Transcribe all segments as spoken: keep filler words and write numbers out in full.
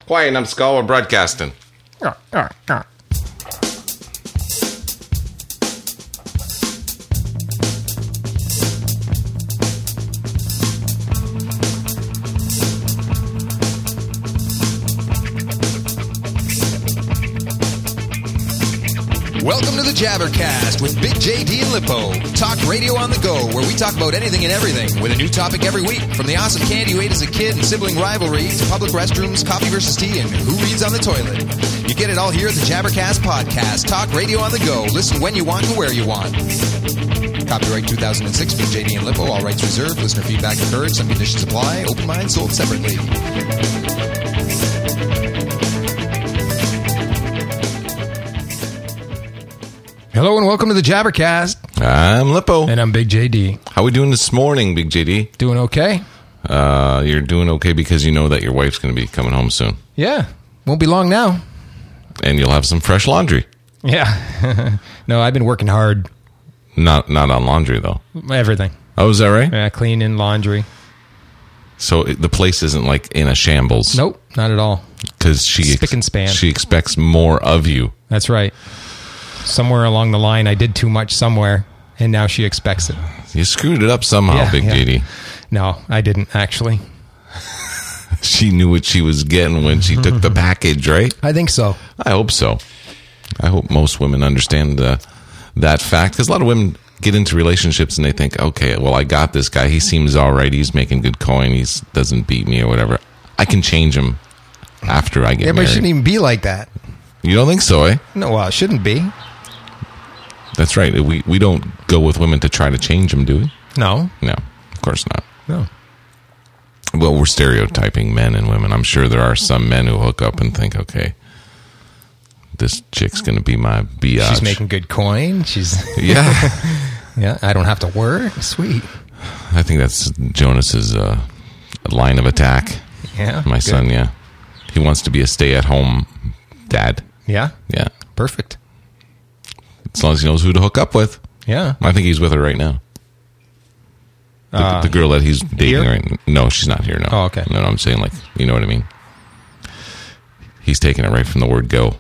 Hawaiian numbskull, we're broadcasting. Uh, uh, uh. Welcome to the Jabbercast with Big J D and Lippo. Talk radio on the go, where we talk about anything and everything with a new topic every week. From the awesome candy you ate as a kid and sibling rivalry to public restrooms, coffee versus tea, and who reads on the toilet. You get it all here at the Jabbercast Podcast. Talk radio on the go. Listen when you want and where you want. Copyright two thousand six, Big J D and Lippo. All rights reserved. Listener feedback encouraged. Some conditions apply. Open mind sold separately. Hello and welcome to the Jabbercast. I'm Lippo. And I'm Big J D. How we doing this morning, Big J D? Doing okay? Uh, you're doing okay because you know that your wife's going to be coming home soon. Yeah. Won't be long now. And you'll have some fresh laundry. Yeah. No, I've been working hard. Not not on laundry, though. Everything. Oh, is that right? Yeah, cleaning, laundry. So it, the place isn't like in a shambles. Nope, not at all. Because she, Spick and span. she expects more of you. That's right. Somewhere along the line, I did too much somewhere, and now she expects it. You screwed it up somehow, Yeah, Big yeah. J D. No, I didn't, actually. She knew what she was getting when she took the package, right? I think so. I hope so. I hope most women understand uh, that fact. Because a lot of women get into relationships and they think, okay, well, I got this guy. He seems all right. He's making good coin. He doesn't beat me or whatever. I can change him after I get Yeah, but it married. shouldn't even be like that. You don't think so, eh? No, well, it shouldn't be. That's right. We we don't go with women to try to change them, do we? No. No, of course not. No. Well, we're stereotyping men and women. I'm sure there are some men who hook up and think, okay, this chick's going to be my biatch. She's making good coin. She's Yeah. Yeah, I don't have to work. Sweet. I think that's Jonas's uh, line of attack. Yeah. My good. son, yeah. He wants to be a stay-at-home dad. Yeah. Yeah. Perfect. As long as he knows who to hook up with. Yeah. I think he's with her right now. The, Uh, the girl that he's dating here? right now. No, she's not here, no. Oh, okay. No, no, I'm saying, like, you know what I mean? He's taking it right from the word go.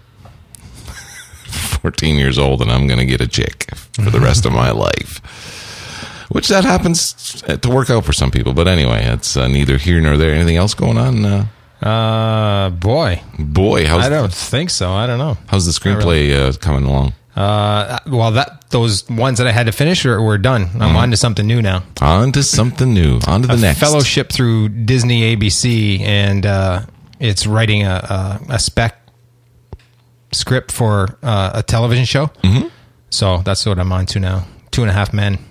fourteen years old, and I'm going to get a chick for the rest of my life. Which that happens to work out for some people. But anyway, it's uh, neither here nor there. Anything else going on? Uh, Uh, boy. boy, how's, I don't think so. I don't know. how's the screenplay uh, coming along? Uh, well, that those ones that I had to finish are, were done. I'm on to something new now. On to something new. On to the a next. fellowship through Disney A B C, and uh, it's writing a, a, a spec script for uh, a television show. Mm-hmm. So that's what I'm on to now. Two and a Half Men.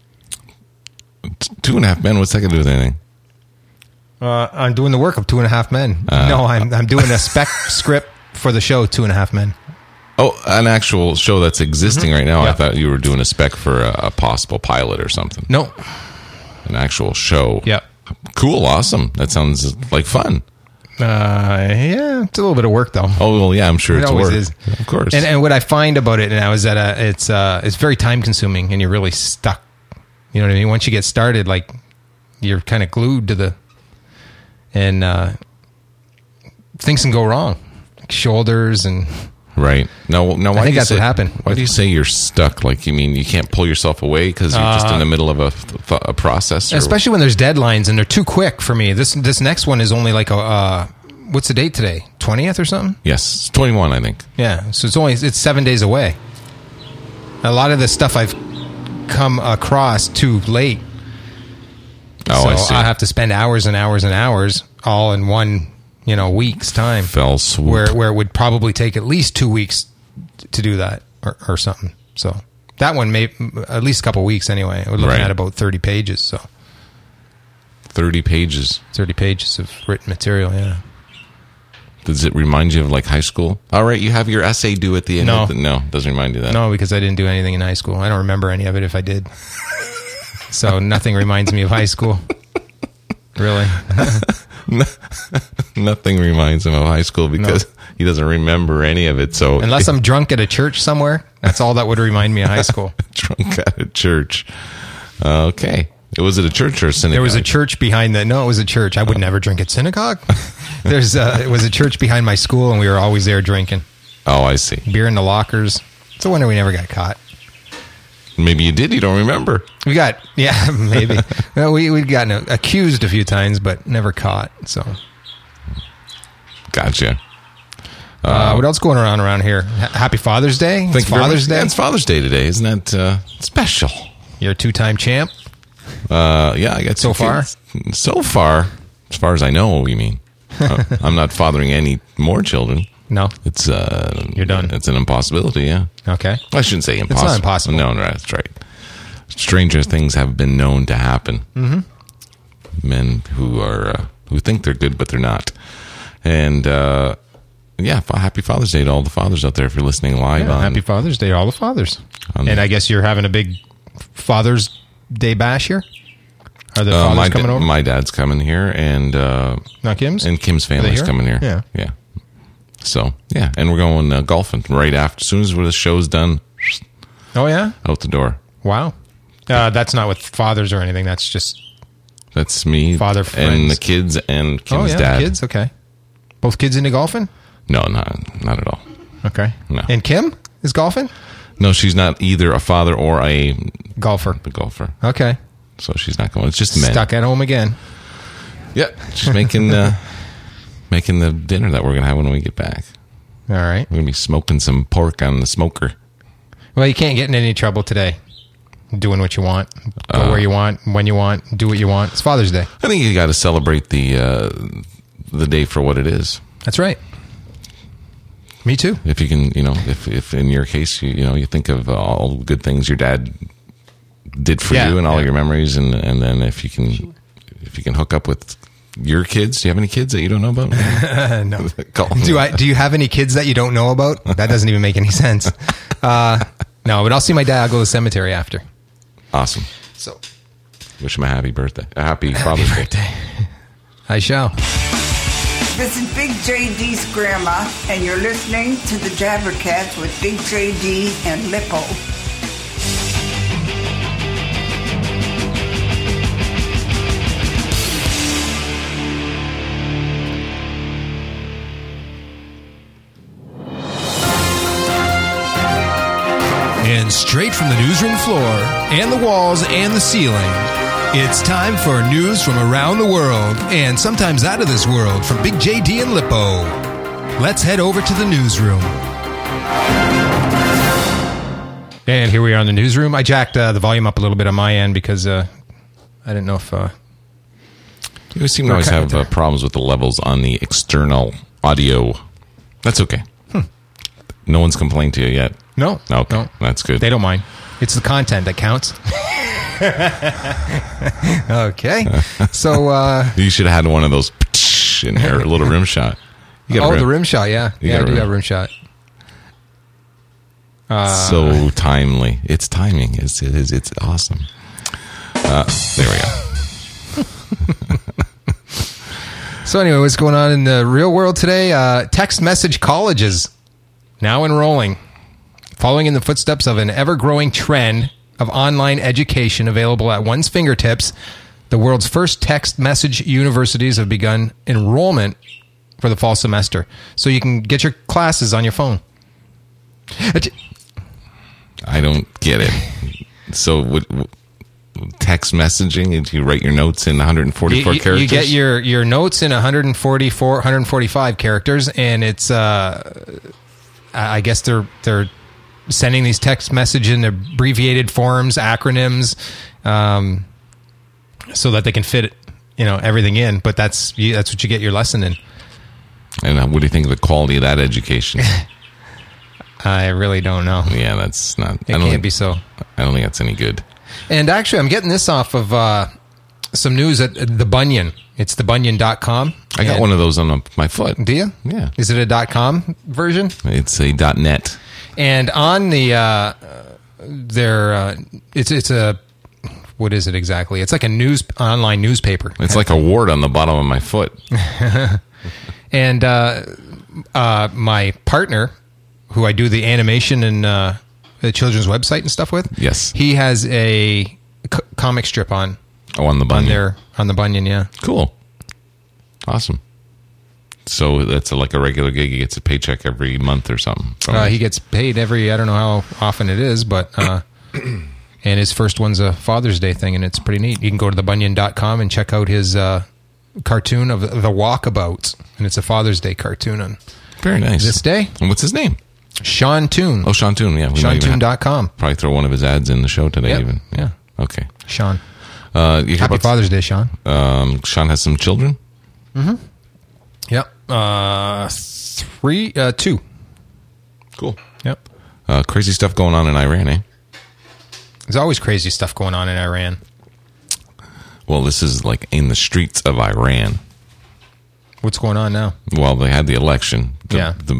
Two and a Half Men. What's that going to do with anything? Uh, I'm doing the work of Two and a Half Men. Uh, no, I'm I'm doing a spec script for the show Two and a Half Men. Oh, an actual show that's existing Mm-hmm. right now. Yeah. I thought you were doing a spec for a, a possible pilot or something. No. An actual show. Yeah. Cool. Awesome. That sounds like fun. Uh, yeah, it's a little bit of work though. Oh, well, yeah, I'm sure It it's always work. is. Of course. And and what I find about it now is that uh, it's uh, it's very time consuming, and you're really stuck. You know what I mean? Once you get started, like you're kind of glued to the, and uh, things can go wrong, like shoulders and. Right. Now, now why I think do you that's say, what happened. Why do you say you're stuck? Like, you mean you can't pull yourself away because you're just in the middle of a, th- a process? Or, Especially when there's deadlines and they're too quick for me. This this next one is only like a uh, what's the date today? twentieth or something? Yes. It's twenty-one, I think. Yeah. So it's only it's seven days away. A lot of the stuff I've come across too late. Oh, so I see. I have to spend hours and hours and hours all in one, you know, week's time. Fell swoop. Where where it would probably take at least two weeks to do that or, or something. So that one may at least a couple of weeks anyway. We're looking Right. at about thirty pages. So thirty pages. thirty pages of written material. Yeah. Does it remind you of like high school? All right, you have your essay due at the end. No. Of the, no, doesn't remind you of that. No, because I didn't do anything in high school. I don't remember any of it if I did. So nothing reminds me of high school. Really? Nothing reminds him of high school because no. he doesn't remember any of it. So unless I'm drunk at a church somewhere, that's all that would remind me of high school. Drunk at a church. Okay. Was it a church or a synagogue? There was a church behind the. No, it was a church. I would never drink at synagogue. There's uh, it was a church behind my school, and we were always there drinking Oh, I see. beer in the lockers. It's a wonder we never got caught. Maybe you did. You don't remember. We got yeah, maybe. Well, we we'd gotten accused a few times, but never caught. So, Gotcha. uh, what else going around around here? H- Happy Father's Day. It's Thank you very Father's much. Day. Yeah, it's Father's Day today. Isn't that uh, special? You're a two-time champ. Uh, yeah, I got So two far? kids. So far, as far as I know, you mean? uh, I'm not fathering any more children. No. It's uh, You're done. It's an impossibility. Yeah, Okay. I shouldn't say impossible. not impossible. No, no, that's right. Stranger things have been known to happen. Mm-hmm. Men who are uh, who think they're good, but they're not. And uh, yeah, fa- happy Father's Day to all the fathers out there if you're listening live. Yeah, on, happy Father's Day to all the fathers. On And the- I guess you're having a big Father's Day bash here? Are the uh, fathers my, coming da- over? my dad's coming here, and uh, Not Kim's? and Kim's they family's here? coming here. Yeah. yeah. So yeah, and we're going uh, golfing right after. As soon as the show's done, Oh, yeah? out the door. Wow. Uh, that's not with fathers or anything. That's just... That's me, Father and friends. the kids, and Kim's oh, yeah, dad. kids? Okay. Both kids into golfing? No, not not at all. Okay. No. And Kim is golfing? No, she's not either a father or a, Golfer. a golfer. Okay. So she's not going. It's just men. Stuck at home again. Yeah, she's making uh, making the dinner that we're gonna have when we get back. All right. We're gonna be smoking some pork on the smoker. Well, you can't get in any trouble today. Doing what you want. Go Uh, where you want, when you want, do what you want. It's Father's Day. I think you got to celebrate the uh, the day for what it is. That's right. Me too. If you can, you know, if if in your case, you you know, you think of all the good things your dad did for Yeah, you and all yeah. your memories, and and then if you can if you can hook up with your kids. Do you have any kids that you don't know about? Uh, no. Call them. Do I? Do you have any kids that you don't know about? That doesn't even make any sense. Uh, no, but I'll see my dad. I'll go to the cemetery after. Awesome. So, Wish him a happy birthday. A happy Father's Day. I shall. This is Big J D's grandma, and you're listening to the Jabbercats with Big J D and Lippo. And straight from the newsroom floor and the walls and the ceiling, it's time for news from around the world and sometimes out of this world from Big J D and Lippo. Let's head over to the newsroom. And here we are in the newsroom. I jacked uh, the volume up a little bit on my end because uh, I didn't know if... Uh, You seem to always Okay, have uh, there. problems with the levels on the external audio. That's okay. No one's complained to you yet. no. Okay, No. that's good. They don't mind. It's the content that counts. Okay. So... Uh, You should have had one of those in there, a little rim shot. You got a oh, rim. the rim shot, yeah. You Yeah, I got a do rim. have rim shot. so timely. It's timing. It's it is. It's awesome. Uh, there we go. So anyway, what's going on in the real world today? Uh, text message colleges now enrolling, following in the footsteps of an ever-growing trend of online education available at one's fingertips. The world's first text message universities have begun enrollment for the fall semester, so you can get your classes on your phone. I don't get it. So, what, what- text messaging? Did you write your notes in one hundred forty-four you, you- characters? you get your, your notes in one forty-four, one forty-five characters, and it's uh, I guess they're they're sending these text message in abbreviated forms, acronyms, um, so that they can fit you know everything in. But that's you, that's what you get your lesson in. And uh, what do you think of the quality of that education? I really don't know. Yeah, that's not. It I don't can't think, be so. I don't think that's any good. And actually, I'm getting this off of uh, some news at The Bunyan. It's the bunyan dot com. I got And- one of those on my foot. Do you? Yeah. Is it a .com version? It's a .net. And on the uh, their uh, it's it's a what is it exactly? It's like a news online newspaper. It's like a wart on the bottom of my foot. And uh, uh, my partner, who I do the animation and uh, the children's website and stuff with, Yes. he has a c- comic strip on Oh, on the on Bunyan. their on the Bunyan. Yeah. Cool. Awesome. So that's a, like a regular gig. He gets a paycheck every month or something. from Uh, it. he gets paid every, I don't know how often it is, but, uh, and his first one's a Father's Day thing, and it's pretty neat. You can go to the bunyan dot com and check out his uh, cartoon of the, the Walkabout, and it's a Father's Day cartoon on Very nice. this day. And what's his name? Sean Toon. Oh, Sean Toon. Yeah. we might Sean even Toon have- dot com. Probably throw one of his ads in the show today Yep. even. Yeah. Okay. Sean. Uh, you hear Happy about, Father's Day, Sean. um, Sean has some children? Yep. Uh, three, uh, two. Cool. Yep. Uh, crazy stuff going on in Iran, eh? There's always crazy stuff going on in Iran. Well, this is like in the streets of Iran. What's going on now? Well, they had the election. The, Yeah. The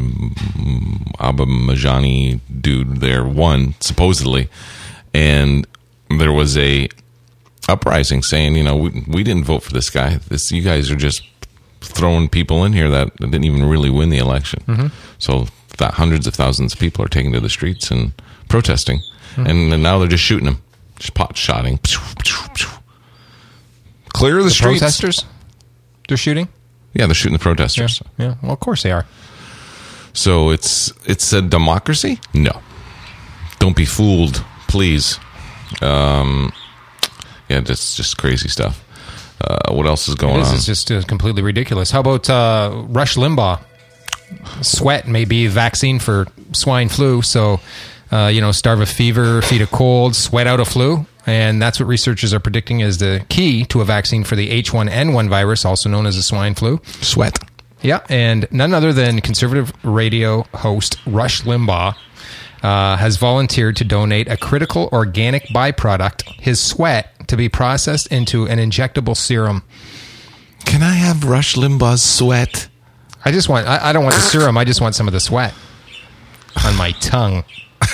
Ahmadinejad dude there won, supposedly. And there was a uprising saying, you know, we, we didn't vote for this guy. This You guys are just throwing people in here that didn't even really win the election. Mm-hmm. So that hundreds of thousands of people are taking to the streets and protesting. Mm-hmm. And, and now they're just shooting them. Just pot shotting. Clear the, The streets. protesters? They're shooting? Yeah, they're shooting the Yeah. protesters. Yeah. Well, of course they are. So it's it's a democracy? No. Don't be fooled, please. Um, yeah, just just crazy stuff. Uh, what else is going This on? is just uh, completely ridiculous. How about uh, Rush Limbaugh? Sweat may be a vaccine for swine flu. So, uh, you know, starve a fever, feed a cold, sweat out a flu. And that's what researchers are predicting is the key to a vaccine for the H one N one virus, also known as the swine flu. Sweat. Yeah, and none other than conservative radio host Rush Limbaugh uh, has volunteered to donate a critical organic byproduct, his sweat, to be processed into an injectable serum. Can I have Rush Limbaugh's sweat? I just want, I, I don't want the serum, I just want some of the sweat on my tongue.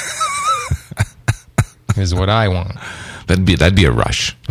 Is what I want. That'd be that'd be a rush. Do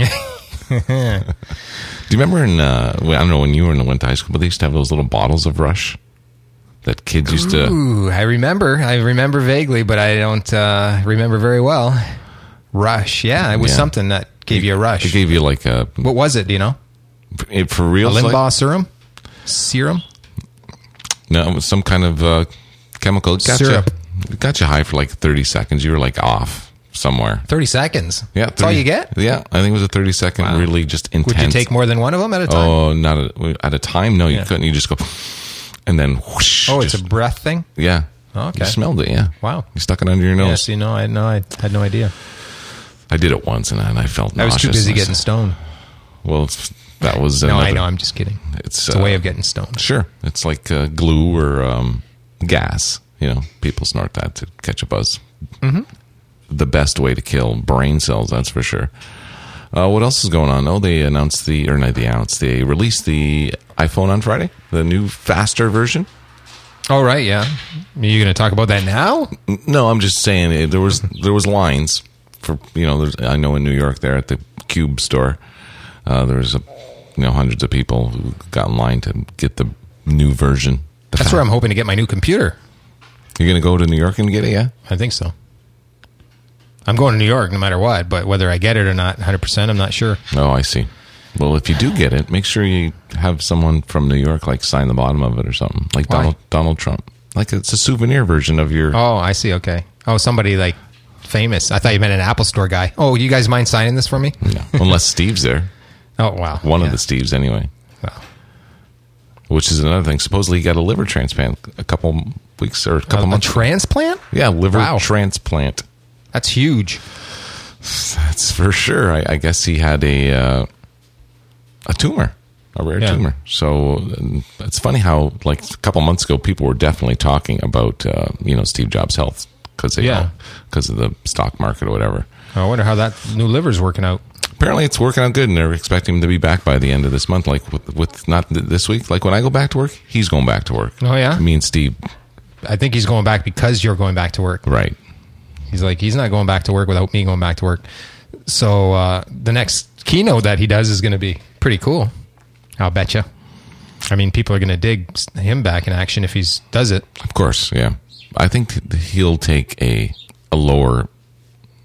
you remember in uh, well, I don't know when you were in went to high school, but they used to have those little bottles of Rush that kids used to. Ooh, I remember. I remember vaguely, but I don't uh, remember very well. Rush, yeah, it was Yeah. something that gave you a rush. It gave you like a What was it? Do you know? it, for real. A Limbaugh serum? Serum? No, it was some kind of uh, chemical. It got Syrup. You, it got you high for like thirty seconds. You were like off somewhere. thirty seconds. Yeah, That's all thirty you get? Yeah, I think it was a thirty second, Wow. really just intense. Would you take more than one of them at a time? Oh, not a, at a time. No, you Yeah. couldn't. You just go, and then whoosh. oh, it's just- a breath thing? yeah. Oh, okay. You smelled it. Yeah. Wow. You stuck it under your nose. Yes, you know, I no, I had no idea. I did it once, and I, and I felt I was too busy nauseousness. getting stoned. Well, it's, that was No, another, I know, I'm just kidding. It's, It's a uh, way of getting stoned. Sure, it's like uh, glue or um, gas. You know, people snort that to catch a buzz. Mm-hmm. The best way to kill brain cells, that's for sure. Uh, what else is going on? Oh, they announced the, or not they announced, they released the iPhone on Friday, the new faster version. Oh, right, yeah. Are you going to talk about that now? No, I'm just saying it, there was there was lines for you know. There's, I know in New York there at the Cube store, uh, there's a, you know hundreds of people who got in line to get the new version. The That's fa- where I'm hoping to get my new computer. You're gonna go to New York and get it, yeah? I think so. I'm going to New York no matter what, but whether I get it or not, one hundred percent, I'm not sure. Oh, I see. Well, if you do get it, make sure you have someone from New York like sign the bottom of it or something, like Why? Donald Donald Trump. Like it's a souvenir version of your. Oh, I see, okay. Oh, somebody like famous. I thought you meant an Apple Store guy. Oh, you guys mind signing this for me? No, unless Steve's there. Oh, wow. One Yeah. of the Steves, anyway. Wow. Which is another thing. Supposedly, he got a liver transplant a couple weeks or a couple A, a months. transplant? yeah, liver Wow. transplant. That's huge. That's for sure. I, I guess he had a uh, a tumor, a rare Yeah. tumor. So uh, it's funny how, like a couple months ago, people were definitely talking about uh, you know Steve Jobs' health because Yeah. because of the stock market or whatever. I wonder how that new liver's working out. Apparently, it's working out good, and they're expecting him to be back by the end of this month. Like with, with not th- this week. Like when I go back to work, he's going back to work. Oh, yeah? Me and Steve, I think he's going back because you're going back to work. right? He's like, he's not going back to work without me going back to work. So uh, the next keynote that he does is going to be pretty cool. I'll bet you. I mean, people are going to dig him back in action if he does it. Of course, yeah. I think he'll take a a lower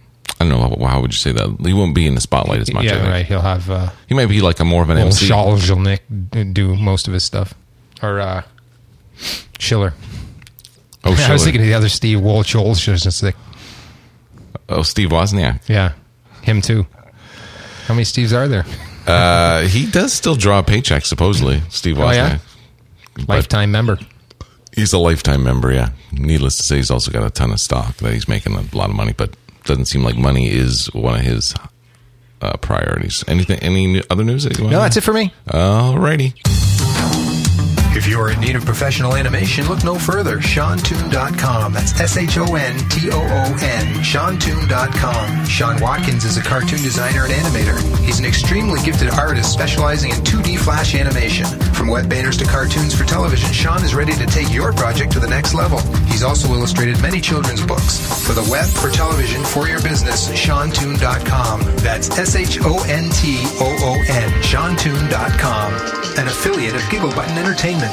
I don't know how, how would you say that. He won't be in the spotlight as much. I Yeah, think. right. He'll have uh, He might be like a more of an Well, M C. Charles Zelnick do most of his stuff. Or uh, Schiller. Oh, I was Schiller. thinking of the other Steve Wolchholz. Oh, Steve Wozniak. Yeah, him too. How many Steves are there? Uh, he does still draw a paycheck, supposedly. Steve Wozniak. Oh, yeah? But Lifetime member. he's a lifetime member. Yeah. Needless to say, he's also got a ton of stock that he's making a lot of money, but doesn't seem like money is one of his uh, priorities. Anything? Any other news that you want? No, that's it for me. Alrighty. If you're in need of professional animation, look no further. Sean Toon dot com. That's S H O N T O O N. Sean Toon dot com. Sean Watkins is a cartoon designer and animator. He's an extremely gifted artist specializing in two D flash animation. From web banners to cartoons for television, Sean is ready to take your project to the next level. He's also illustrated many children's books. For the web, for television, for your business, Sean Toon dot com. That's S H O N T O O N. Sean Toon dot com. An affiliate of Giggle Button Entertainment.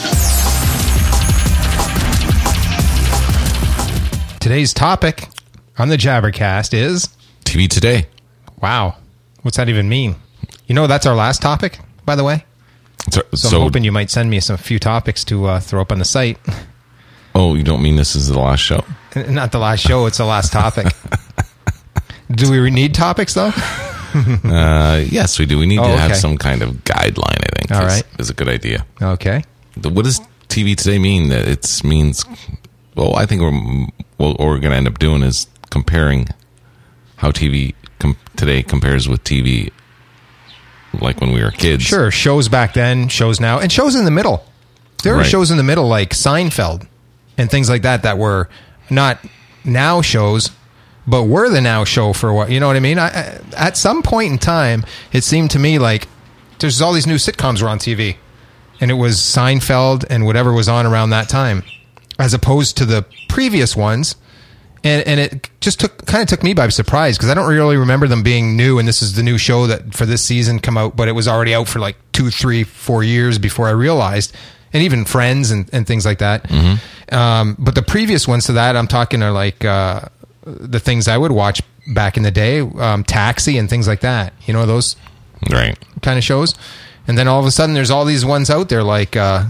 Today's topic on the Jabbercast is... T V Today. Wow. What's that even mean? You know, that's our last topic, by the way. So, So, so- I'm hoping you might send me some few topics to uh, throw up on the site. oh, you don't mean this is the last show? Not the last show, it's the last topic. Do we need topics, though? Uh, yes, we do. We need Oh, to have okay. some kind of guideline, I think. All is, right. is a good idea. Okay. The- What does T V Today mean? That it means, well, I think we're, well, what we're going to end up doing is comparing how T V com- today compares with T V like when we were kids. Sure, shows back then, shows now, and shows in the middle. There are Right. shows in the middle like Seinfeld and things like that that were not now shows, but were the now show for what, you know what I mean? I, I, at some point in time, it seemed to me like there's all these new sitcoms were on T V, and it was Seinfeld and whatever was on around that time, as opposed to the previous ones. And and it just took kind of took me by surprise because I don't really remember them being new. And this is the new show that for this season come out, but it was already out for like two, three, four years before I realized. And even Friends and, and things like that. Mm-hmm. Um, but the previous ones to that, I'm talking are like uh, the things I would watch back in the day, um, Taxi and things like that. You know, those Right. kind of shows. And then all of a sudden, there's all these ones out there like uh,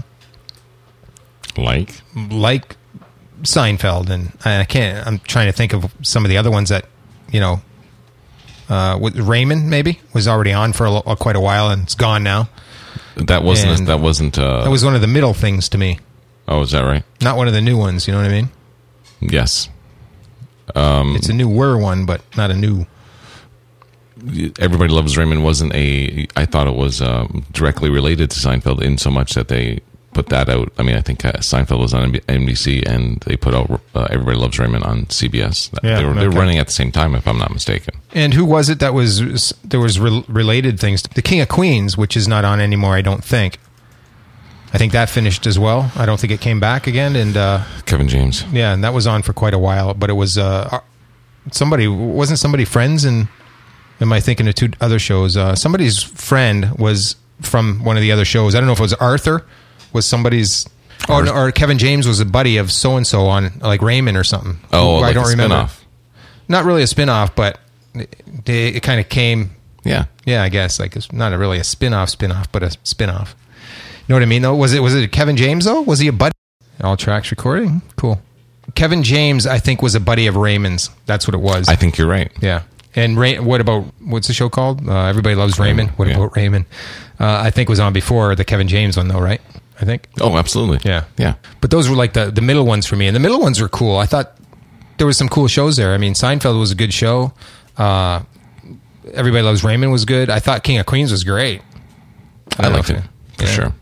Like? like Seinfeld, and I can't. I'm trying to think of some of the other ones that, you know, uh, with Raymond maybe was already on for a, lo- quite a while, and it's gone now. That wasn't, And that wasn't, uh, That was one of the middle things to me, oh, is that right? not one of the new ones. You know what I mean? Yes. Um, It's a newer one, but not a new. Everybody Loves Raymond wasn't a, I thought it was um, directly related to Seinfeld in so much that they put that out. I mean, I think uh, Seinfeld was on N B C and they put out uh, Everybody Loves Raymond on C B S. Yeah, they were, they were okay. running at the same time, if I'm not mistaken. And who was it that was there was re- related things? The King of Queens, which is not on anymore, I don't think. I think that finished as well. I don't think it came back again, and. Uh, Kevin James. Yeah, and that was on for quite a while, but it was uh, somebody wasn't somebody friends, and am I thinking of two other shows? Uh, somebody's friend was from one of the other shows. I don't know if it was Arthur, was somebody's, oh, no, or Kevin James was a buddy of so and so on like Raymond or something. Oh, Who like I don't a remember. spinoff. Not really a spinoff, but it, it kind of came. Yeah. Yeah, I guess like it's not a really a spin-off spin-off, but a spin-off. You know what I mean though? Was it was it Kevin James though? Was he a buddy? All tracks recording? Cool. Kevin James, I think, was a buddy of Raymond's. That's what it was. I think you're right. yeah. And Ray, what about what's the show called? Uh, Everybody Loves Raymond. What Yeah. about Raymond? Uh, I think was on before the Kevin James one though, right? I think. Oh, absolutely. Yeah. Yeah. But those were like the, the middle ones for me. And the middle ones were cool. I thought there was some cool shows there. I mean, Seinfeld was a good show. Uh, Everybody Loves Raymond was good. I thought King of Queens was great. I don't know liked if it, you- for yeah. sure.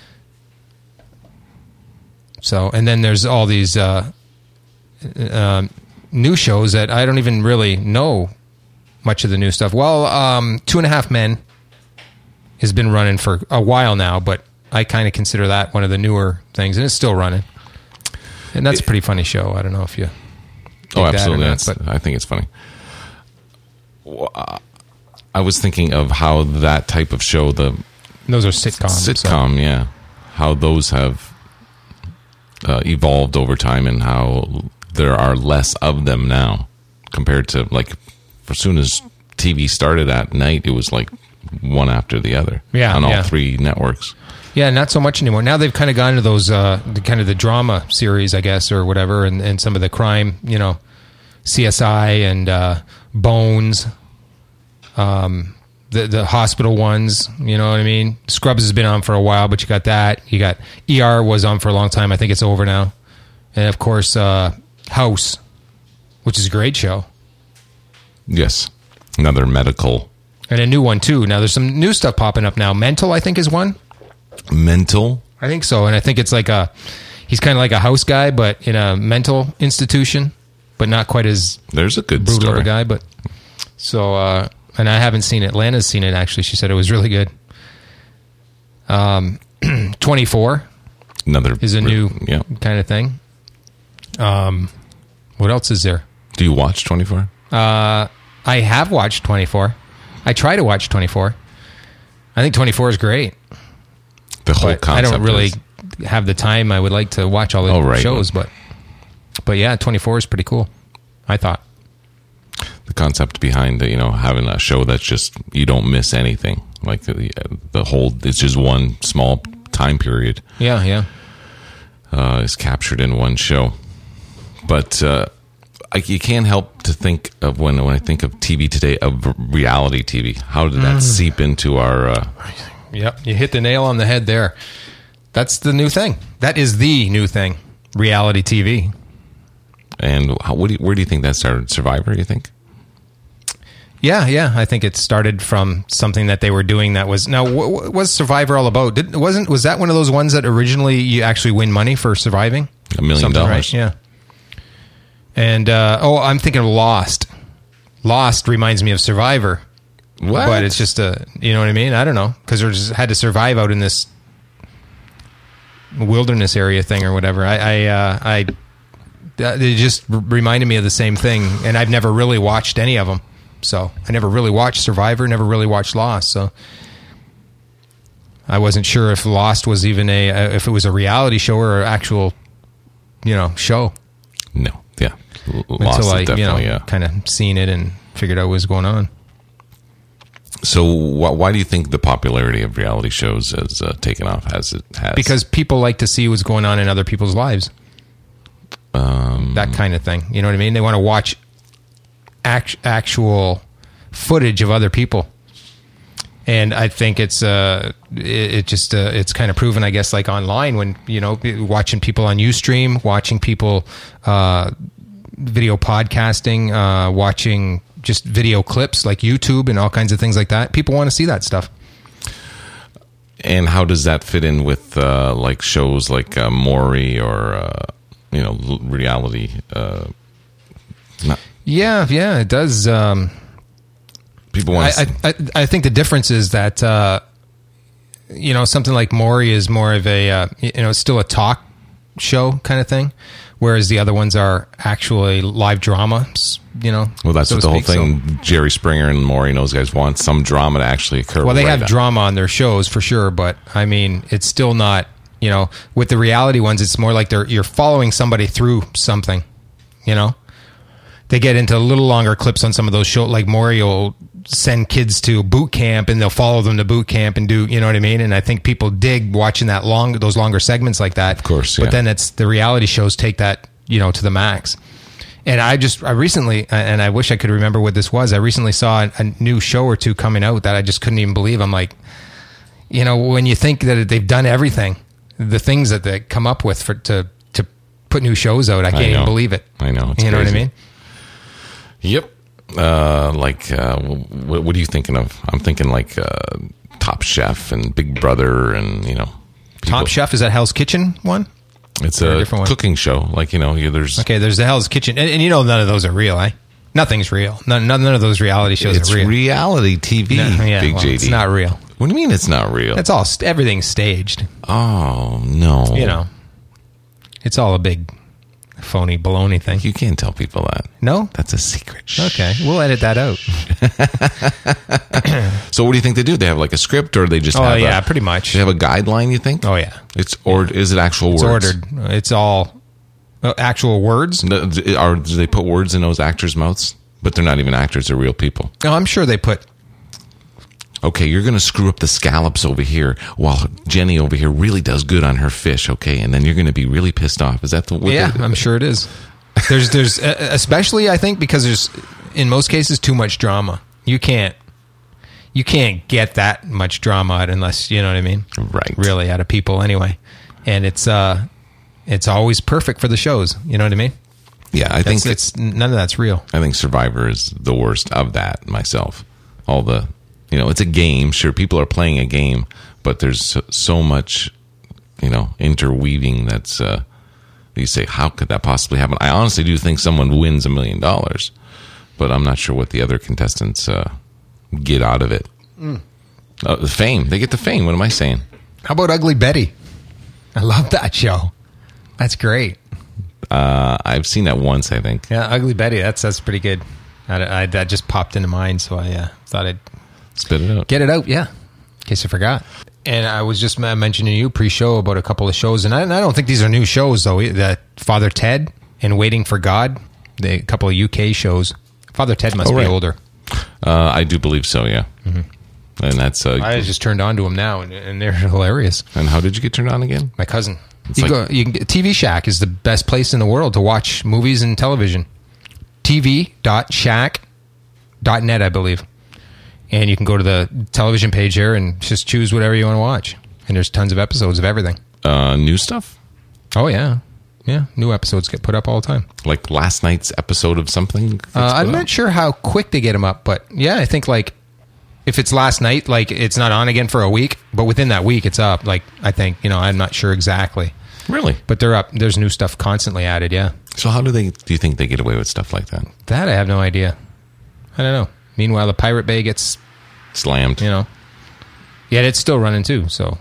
So, and then there's all these uh, uh, new shows that I don't even really know much of the new stuff. Well, um, Two and a Half Men has been running for a while now, but I kind of consider that one of the newer things, and it's still running. And that's a pretty funny show. I don't know if you. dig Oh, that or absolutely. not, That's, but I think it's funny. Well, uh, I was thinking of how that type of show, the those are sitcoms. so- sitcom, yeah, how those have uh, evolved over time and how there are less of them now compared to like as soon as T V started at night, it was like one after the other. Yeah, on all yeah. three networks. Yeah, not so much anymore. Now they've kind of gone to those uh, the, kind of the drama series, I guess, or whatever, and, and some of the crime, you know, C S I and uh, Bones, um, the the hospital ones. You know what I mean? Scrubs has been on for a while, but you got that. You got E R was on for a long time. I think it's over now, and of course uh, House, which is a great show. Yes, another medical. And a new one, too. Now, there's some new stuff popping up now. Mental, I think, is one. Mental? I think so. And I think it's like a... He's kind of like a house guy, but in a mental institution. But not quite as... There's a good brutal story. of a guy, but... So, uh... And I haven't seen it. Lana's seen it, actually. She said it was really good. Um, twenty-four Another... is a new yeah. kind of thing. Um, What else is there? Do you watch twenty-four? Uh, I have watched twenty-four. I try to watch twenty-four. I think twenty-four is great. The whole But concept I don't really is, have the time I would like to watch all the Oh, right. shows, but but yeah, twenty-four is pretty cool, I thought. the concept behind the, you know, having a show that's just, you don't miss anything. Like the, the whole, it's just one small time period Yeah, yeah. uh, is captured in one show. But uh, I, you can't help to think of when when I think of T V today, of reality T V. How did that Mm. seep into our? Uh, Yep, you hit the nail on the head there. That's the new thing. That is the new thing. Reality T V. and how, what do you, where do you think that started? Survivor, you think? Yeah, yeah. I think it started from something that they were doing that was now. What was Survivor all about? Did, wasn't was that one of those ones that originally you actually win money for surviving? A million Something, dollars. right? Yeah. And uh, oh, I'm thinking of Lost. Lost reminds me of Survivor. What? But it's just a, you know what I mean? I don't know, because they just had to survive out in this wilderness area thing or whatever. I, I, uh, I, that- it just r- reminded me of the same thing, and I've never really watched any of them. So I never really watched Survivor, never really watched Lost. So I wasn't sure if Lost was even a, uh, if it was a reality show or an actual, you know, show. No. Yeah. L- Lost Until is I, you know, definitely, yeah. kind of seen it and figured out what was going on. So wh- why do you think the popularity of reality shows has uh, taken off as it has? Because people like to see what's going on in other people's lives. um, That kind of thing. You know what I mean? They want to watch act- actual footage of other people. And I think it's uh, it, it just uh, it's kind of proven, I guess, like online when, you know, watching people on Ustream, watching people uh, video podcasting, uh, watching just video clips like YouTube and all kinds of things like that. People want to see that stuff. and how does that fit in with uh, like shows like uh, Maury or uh, you know, l- reality? Uh, not, Yeah, yeah, it does. Um, people want. I, I, I I think the difference is that uh, you know, something like Maury is more of a uh, you know, it's still a talk show kind of thing, whereas the other ones are actually live dramas. You know, well, that's so what to the whole speak, so- thing. Jerry Springer and Maury and those guys want some drama to actually occur. Well, they right have now. drama on their shows for sure, but I mean, it's still not. You know, with the reality ones, it's more like they're you're following somebody through something. You know, they get into a little longer clips on some of those shows. Like Maury will send kids to boot camp, and they'll follow them to boot camp and do, you know what I mean? And I think people dig watching that long, those longer segments like that. Of course, but yeah. then it's the reality shows take that, you know, to the max. And I just, I recently, and I wish I could remember what this was. I recently saw a, a new show or two coming out that I just couldn't even believe. I'm like, you know, when you think that they've done everything, the things that they come up with for to to put new shows out, I can't I know. even believe it. I know. It's you know what I crazy. mean? Yep. Uh, like, uh, what, what are you thinking of? I'm thinking like uh, Top Chef and Big Brother, and you know, people- Top Chef, is that Hell's Kitchen one? It's or a a, different one? cooking show. Like, you know, you, there's Okay, there's the Hell's Kitchen, and, and you know none of those are real, eh? Nothing's real. None, none, none of those reality shows it's are real. reality T V. No, yeah, Big well, J D. it's not real. What do you mean it's not real? It's all st- everything's staged. oh no. You know, it's all a big phony baloney thing. You can't tell people that. No? That's a secret. Shh. Okay, we'll edit that out. So what do you think they do? They have like a script, or they just Oh have yeah, a, pretty much. they have a guideline, you think? Oh yeah, It's or is it actual it's words? ordered. It's all uh, actual words. No, d- Or do they put words in those actors' mouths? But they're not even actors; they're real people. No, I'm sure they put. Okay, you're going to screw up the scallops over here, while Jenny over here really does good on her fish. Okay, and then you're going to be really pissed off. Is that the? What Yeah, I'm sure it is. There's, there's, uh, especially I think because there's, in most cases, too much drama. You can't, you can't get that much drama out unless you know what I mean. Right. Really, out of people anyway, and it's uh, it's always perfect for the shows. You know what I mean? Yeah, I think That's, it's none of that's real. I think Survivor is the worst of that myself. All the, you know, it's a game. Sure, people are playing a game, but there's so, so much, you know, interweaving that's, uh, you say, how could that possibly happen? I honestly do think someone wins a million dollars, but I'm not sure what the other contestants uh, get out of it. Mm. Uh, the fame. They get the fame. What am I saying? How about Ugly Betty? I love that show. That's great. Uh, I've seen that once, I think. Yeah, Ugly Betty. That's that's pretty good. I, I, that just popped into mind, so I uh, thought I'd Spit it out. get it out. Yeah, in case I forgot. And I was just mentioning to you pre-show about a couple of shows, and I, and I don't think these are new shows though. That Father Ted and Waiting for God, the couple of U K shows. Father Ted must Oh, right. be older. Uh, I do believe so. Yeah, mm-hmm. And that's. Uh, I just turned on to them now, and, and they're hilarious. and how did you get turned on again? My cousin. It's You, like- go, you can get, T V Shack is the best place in the world to watch movies and television. T V dot shack dot net, I believe. And you can go to the television page there and just choose whatever you want to watch. And there's tons of episodes of everything. Uh, new stuff. Oh, yeah. Yeah, new episodes get put up all the time. Like last night's episode of something? gets Uh, put I'm up? not sure how quick they get them up, but yeah, I think like if it's last night, like it's not on again for a week, but within that week it's up. Like I think, you know, I'm not sure exactly, Really? but they're up. There's new stuff constantly added. Yeah, So how do they? Do you think they get away with stuff like that? that I have no idea. I don't know. Meanwhile, the Pirate Bay gets, Slammed. you know, yet it's still running too. So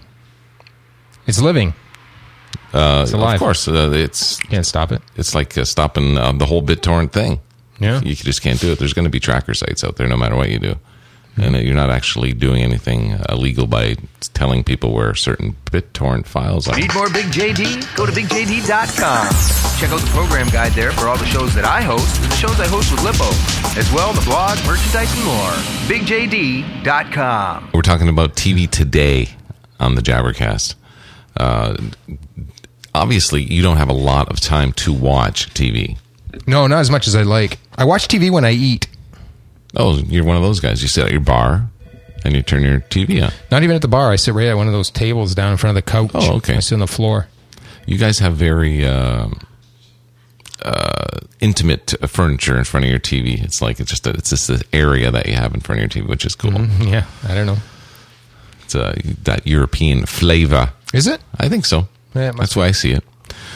it's living. uh, it's alive. Of course, uh, it's Can't stop it. it's like uh, stopping uh, the whole BitTorrent thing. Yeah. You just can't do it. There's going to be tracker sites out there, no matter what you do, and uh, you're not actually doing anything illegal by telling people where certain BitTorrent files are. Need more Big J D? Go to big j d dot com. Check out the program guide there for all the shows that I host and the shows I host with Lippo. As well, the blog, merchandise, and more. big j d dot com. We're talking about T V today on the Jabbercast. Uh, obviously, you don't have a lot of time to watch T V. No, not as much as I like. I watch T V when I eat. Oh, you're one of those guys. You sit at your bar and you turn your T V on. Not even at the bar. I sit right at one of those tables down in front of the couch. Oh, okay. I sit on the floor. You guys have very uh, uh, intimate furniture in front of your T V. It's like it's just a, it's just this area that you have in front of your T V, which is cool. Mm, yeah, I don't know. It's uh, that European flavor. Is it? I think so. Yeah, it must That's why I see it.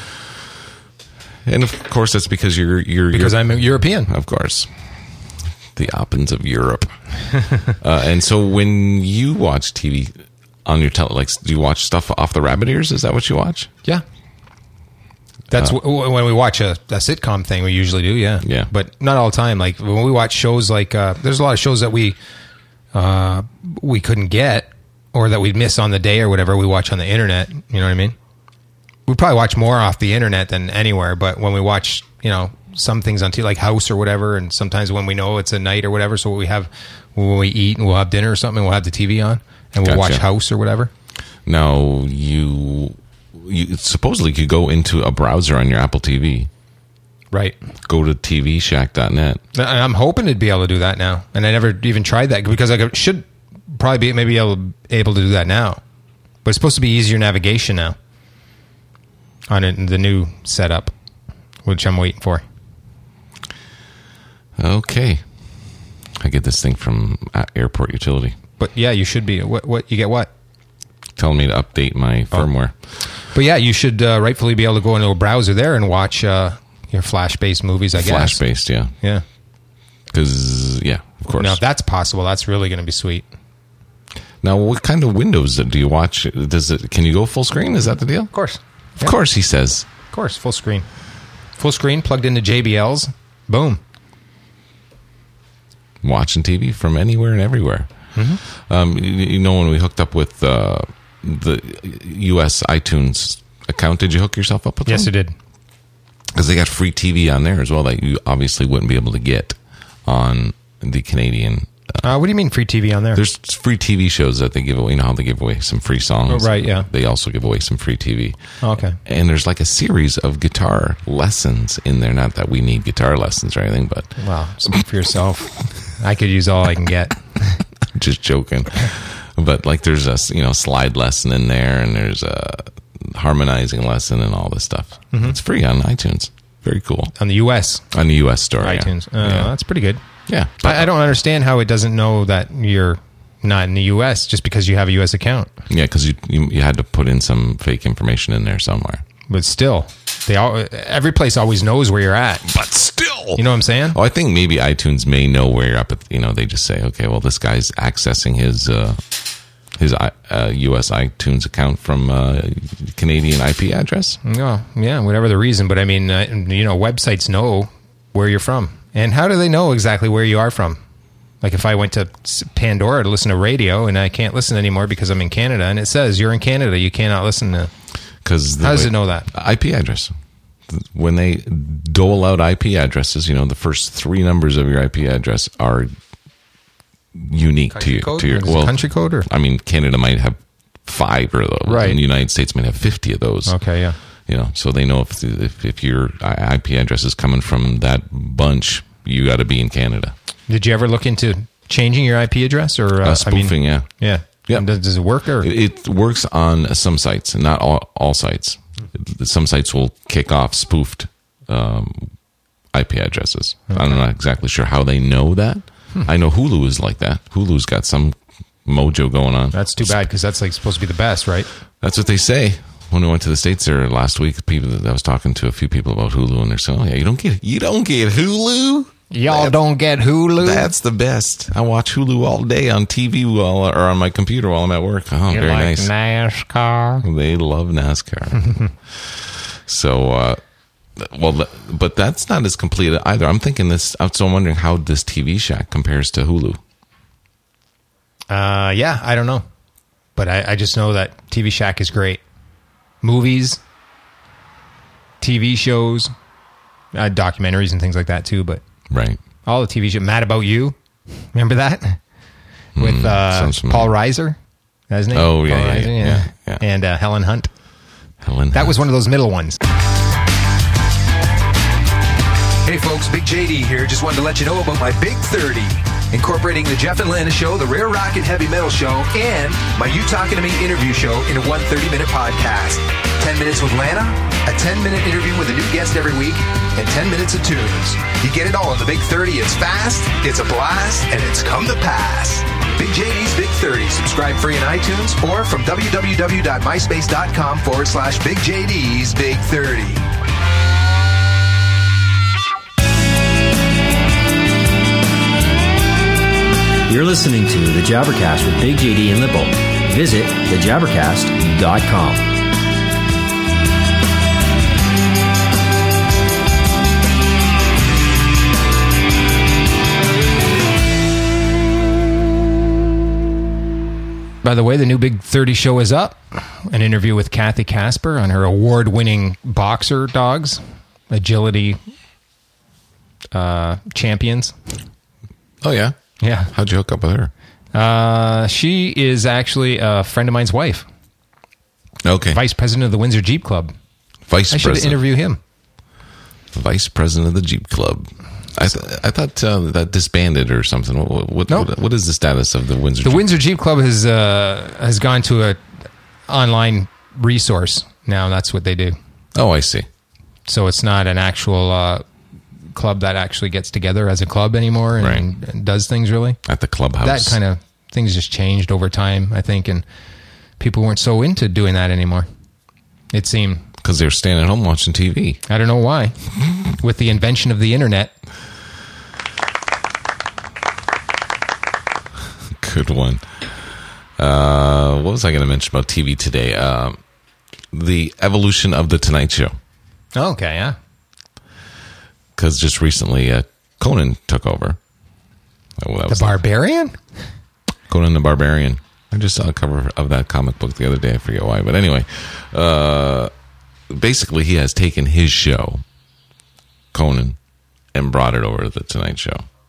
And of course, that's because you're you're Because you're, I'm a European. of course, the Oppens of Europe. uh, and so, when you watch T V on your tele, like, do you watch stuff off the rabbit ears? Is that what you watch? Yeah. That's w- w- when we watch a, a sitcom thing. We usually do, yeah, Yeah. but not all the time. Like when we watch shows, like uh, there's a lot of shows that we uh, we couldn't get or that we'd miss on the day or whatever. We watch on the internet. You know what I mean? We probably watch more off the internet than anywhere. But when we watch, you know, some things on T V, like House or whatever, and sometimes when we know it's a night or whatever, so we have when we eat and we'll have dinner or something, we'll have the T V on and we'll Gotcha. watch House or whatever. Now, you you supposedly could go into a browser on your Apple T V. Right. Go to T V shack dot net. I- I'm hoping to be able to do that now, and I never even tried that because I could- should probably be maybe able able to do that now. But it's supposed to be easier navigation now on it, the new setup, which I'm waiting for. Okay. I get this thing from uh, Airport Utility But yeah, you should be. What? What you get? What? telling me to update my firmware. But yeah, you should uh, rightfully be able to go into a browser there and watch uh, your Flash-based movies. I guess. Flash based, yeah. Yeah. Because, yeah, of course. Now, if that's possible, that's really going to be sweet. Now, what kind of windows do you watch? Does it? Can you go full screen? Is that the deal? Of course. Of course, he says. Of course, full screen. Full screen, plugged into J B Ls. Boom. Watching T V from anywhere and everywhere. Mm-hmm. Um, you, you know, when we hooked up with uh, the U S iTunes account, did you hook yourself up with Yes, them? it did. Because they got free T V on there as well that you obviously wouldn't be able to get on the Canadian. Uh, what do you mean free T V on there? There's free T V shows that they give away. You know how they give away some free songs? Oh, right, yeah. They also give away some free T V. Oh, okay. And there's like a series of guitar lessons in there. Not that we need guitar lessons or anything, but... Wow, speak for yourself. I could use all I can get. Just joking. But like there's a, you know, slide lesson in there, and there's a harmonizing lesson and all this stuff. Mm-hmm. It's free on iTunes. Very cool. On the U S On the U S store, iTunes. Yeah. Uh, yeah. That's pretty good. Yeah. I, I don't understand how it doesn't know that you're not in the U S just because you have a U S account. Yeah, because you, you you had to put in some fake information in there somewhere. But still, they all every place always knows where you're at. But still, You know what I'm saying? Oh, I think maybe iTunes may know where you're up. At, you know, they just say, okay, well, this guy's accessing his uh, his uh, U S iTunes account from uh, Canadian I P address. No, yeah, whatever the reason. But I mean, uh, you know, websites know where you're from. And how do they know exactly where you are from? Like if I went to Pandora to listen to radio and I can't listen anymore because I'm in Canada, and it says you're in Canada, you cannot listen to... Because How does it know that? I P address. When they dole out I P addresses, you know, the first three numbers of your I P address are unique Country to you. code? To your, Is it well, country code or? I mean, Canada might have five of those, Right. and the United States might have fifty of those. Okay, yeah. You know, so they know if if, if your I P address is coming from that bunch, you got to be in Canada. Did you ever look into changing your I P address or uh, Uh, spoofing, I mean, yeah. yeah, Yeah. And Does, does it work or? It, it works on some sites, not all, all sites. Some sites will kick off spoofed um, I P addresses. Okay. I'm not exactly sure how they know that. Hmm. I know Hulu is like that. Hulu's got some mojo going on. That's too bad because that's like supposed to be the best, right? That's what they say. When we went to the States there last week, people I was talking to a few people about Hulu, and they're saying, "Oh yeah, you don't get you don't get Hulu. Y'all That- don't get Hulu. That's the best. I watch Hulu all day on T V while or on my computer while I'm at work. Oh, You very like nice. NASCAR. They love NASCAR. so, uh, well, th- but that's not as complete either. I'm thinking this. So I'm wondering how this T V Shack compares to Hulu. Uh, yeah, I don't know, but I, I just know that T V Shack is great. Movies, T V shows, uh, documentaries, and things like that too. But Right. all the T V shows. Mad About You, remember that with Mm, uh, sounds familiar. Paul Reiser? That's his name. Oh, yeah, Paul yeah, Reiser, yeah, yeah, yeah. and uh, Helen Hunt. Helen. That was one of those middle ones. Hey folks, Big J D here. Just wanted to let you know about my Big thirty. Incorporating the Jeff and Lana Show, the Rare Rock and Heavy Metal Show, and my You Talking to Me interview show in a one thirty-minute podcast. ten minutes with Lana, a ten-minute interview with a new guest every week, and ten minutes of tunes. You get it all in the Big thirty. It's fast, it's a blast, and it's come to pass. Big J D's Big thirty. Subscribe free in iTunes or from www.myspace.com forward slash Big J D's Big thirty. You're listening to The Jabbercast with Big J D and Lippo. Visit the jabbercast dot com. By the way, the new Big thirty show is up. An interview with Kathy Casper on her award-winning boxer dogs, agility uh, champions. Oh yeah. Yeah. How'd you hook up with her? Uh, she is actually a friend of mine's wife, Okay. vice president of the Windsor Jeep Club. Vice I should president. interview him. Vice president of the Jeep Club. I, th- I thought uh, that disbanded or something. What, what, Nope. what, what is the status of the Windsor? The Jeep? Windsor Jeep Club has uh, has gone to a online resource now. That's what they do. Oh, I see. So it's not an actual uh, club that actually gets together as a club anymore and, Right. and does things really. At the clubhouse. That kind of things just changed over time, I think, and people weren't so into doing that anymore. It seemed. because they're staying at home watching T V. I don't know why. With the invention of the internet. Good one. Uh, what was I going to mention about T V today? Um, the evolution of the Tonight Show. Okay, yeah. Because just recently, uh, Conan took over. Oh, that The was Barbarian? Conan the Barbarian. I just saw a cover of that comic book the other day. I forget why, but anyway, uh, basically, he has taken his show, Conan, and brought it over to the Tonight Show.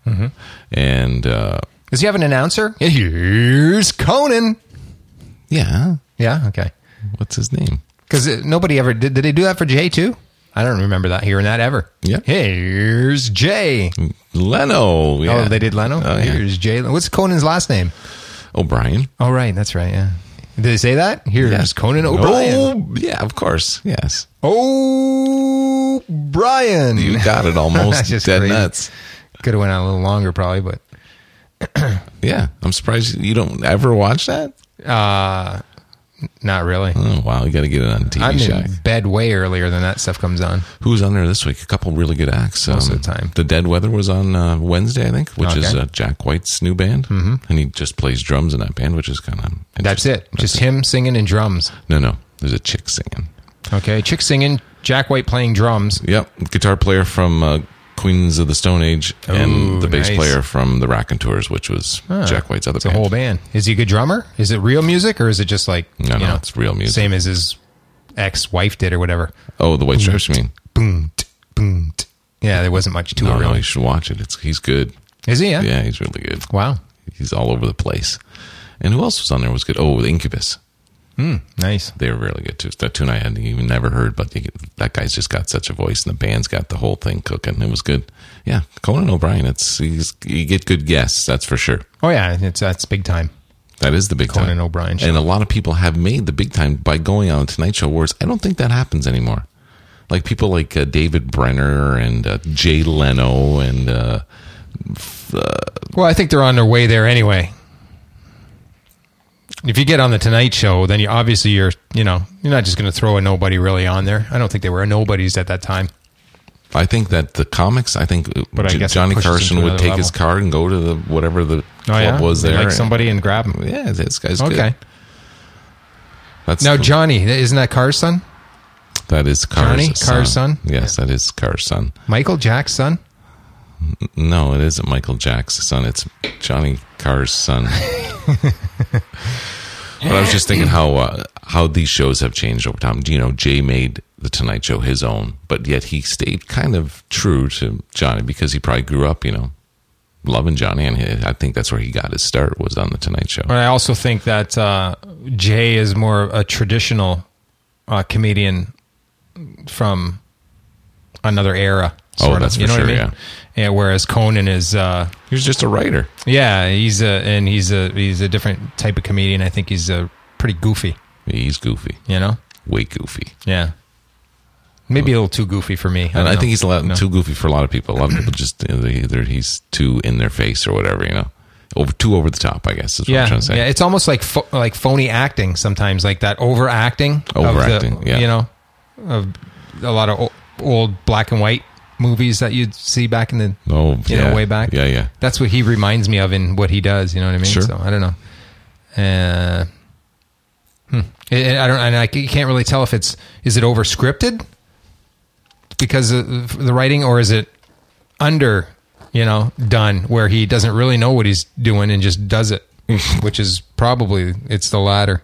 Mm-hmm. And uh, does he have an announcer? Here's Conan. yeah, Yeah, okay. what's his name? Because nobody ever did. Did they do that for Jay too? I don't remember that hearing that ever. Yeah. Here's Jay. Leno. Yeah. Oh, they did Leno. Oh, yeah. Here's Jay. What's Conan's last name? O'Brien. Oh, right. That's right. Yeah. Did they say that? Here's Yeah. Conan O'Brien. Oh, yeah, of course. Yes. Oh, Brian. You got it almost. Just Dead crazy. nuts. Could have went on a little longer, probably, but Yeah. I'm surprised you don't ever watch that. uh, not really. Oh, wow. You got to get it on T V I'm Shack. in bed way earlier than that stuff comes on. Who's on there this week? A couple really good acts. Most of the time. The Dead Weather was on uh, Wednesday, I think, which is Okay. uh, Jack White's new band. Mm-hmm. And he just plays drums in that band, which is kind of That's it. Just him singing and drums. No, no. There's a chick singing. Okay. Chick singing, Jack White playing drums. Yep. Guitar player from uh, Queens of the Stone Age and Ooh, the bass nice. player from the Raconteurs, which was Huh. Jack White's other It's a band. whole band. Is he a good drummer? Is it real music or is it just like, No, you no, know, it's real music. same as his ex-wife did or whatever? Oh, the White Stripes, you mean? Boom, t- boom. t- Yeah, there wasn't much to No, it no, really. you should watch it. It's He's good. Is he? Yeah. Yeah, he's really good. Wow. He's all over the place. And who else was on there was good? Oh, the Incubus. Hmm. Nice. They were really good too. That tune I hadn't even never heard, but he, that guy's just got such a voice, and the band's got the whole thing cooking. It was good. Yeah, Conan O'Brien. It's he's, you get good guests, that's for sure. Oh yeah, it's that's big time. That is the big time. Conan O'Brien show. And a lot of people have made the big time by going on the Tonight Show. Whereas I don't think that happens anymore. Like people like uh, David Brenner and uh, Jay Leno and uh, Well, I think they're on their way there anyway. If you get on the Tonight Show, then you obviously you're you know you're not just going to throw a nobody really on there. I don't think they were nobodies at that time. I think that the comics. I think But I J- guess it Johnny pushes them Carson to would another take level. his card and go to the whatever the Oh club yeah, was They there. like somebody and grab them. Yeah, this guy's Okay. good. That's Now Johnny, isn't that Carr's son? That is Carr's Johnny, son. Carr's son? Yes, that is Carr's son. Michael Jack's son? No, it isn't Michael Jack's son. It's Johnny Carr's son. But I was just thinking how uh, how these shows have changed over time. You know, Jay made the Tonight Show his own, but yet he stayed kind of true to Johnny because he probably grew up, you know, loving Johnny, and he, I think that's where he got his start was on the Tonight Show. But I also think that uh, Jay is more a traditional uh, comedian from another era. Oh, sort of, that's you for know what I sure, mean? Yeah. Whereas Conan is, uh, He was just a writer. yeah, he's a and he's a he's a different type of comedian. I think he's a pretty goofy. He's goofy, You know? way goofy. Yeah. Maybe a little too goofy for me. And don't I know. think he's a lot No. too goofy for a lot of people. A lot of people just you know, either he's too in their face or whatever, you know, over too over the top. I guess is what I'm Yeah, trying to say. yeah. It's almost like pho- like phony acting sometimes, like that overacting. Overacting, of the, yeah. You know, of a lot of o- old black and white movies that you'd see back in the Oh, you yeah. know way back. Yeah, yeah. That's what he reminds me of in what he does. You know what I mean? Sure. So I don't know. Uh, hmm. And I don't. And I can't really tell if it's is it over scripted because of the writing, or is it under you know done where he doesn't really know what he's doing and just does it, which is probably it's the latter.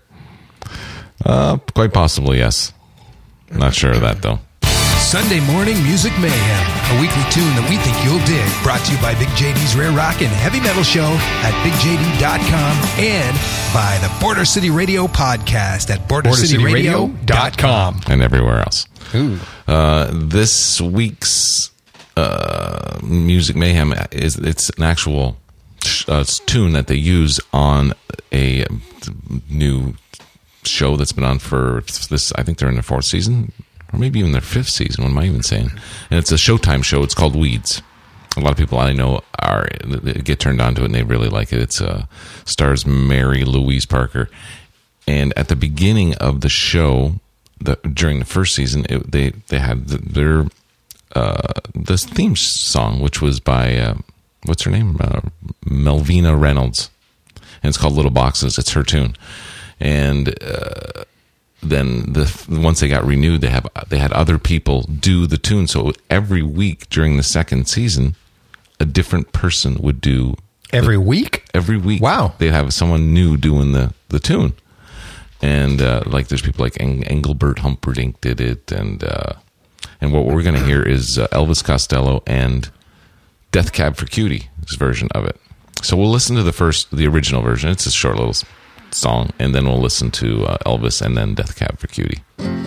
Uh, quite possibly, yes. Not sure of that though. Sunday Morning Music Mayhem, a weekly tune that we think you'll dig. Brought to you by Big J D's Rare Rock and Heavy Metal Show at big j d dot com and by the Border City Radio podcast at border city radio dot com. And everywhere else. Ooh. Uh, this week's uh, Music Mayhem is it's an actual uh, tune that they use on a new show that's been on for this. I think they're in their fourth season, or maybe even their fifth season. What am I even saying? And it's a Showtime show. It's called Weeds. A lot of people I know are get turned on to it, and they really like it. It's uh, stars Mary Louise Parker, and at the beginning of the show, the, during the first season, it, they they had the, their uh, the theme song, which was by uh, what's her name, uh, Melvina Reynolds, and it's called Little Boxes. It's her tune, and uh, then the once they got renewed, they have they had other people do the tune. So every week during the second season, a different person would do Every week? every week. Wow. They'd have someone new doing the, the tune. And uh, like there's people like Eng- Engelbert Humperdinck did it. And uh, and what we're going to hear is uh, Elvis Costello and Death Cab for Cutie. his version of it. So we'll listen to the first, the original version. It's a short little song, and then we'll listen to uh, Elvis and then Death Cab for Cutie.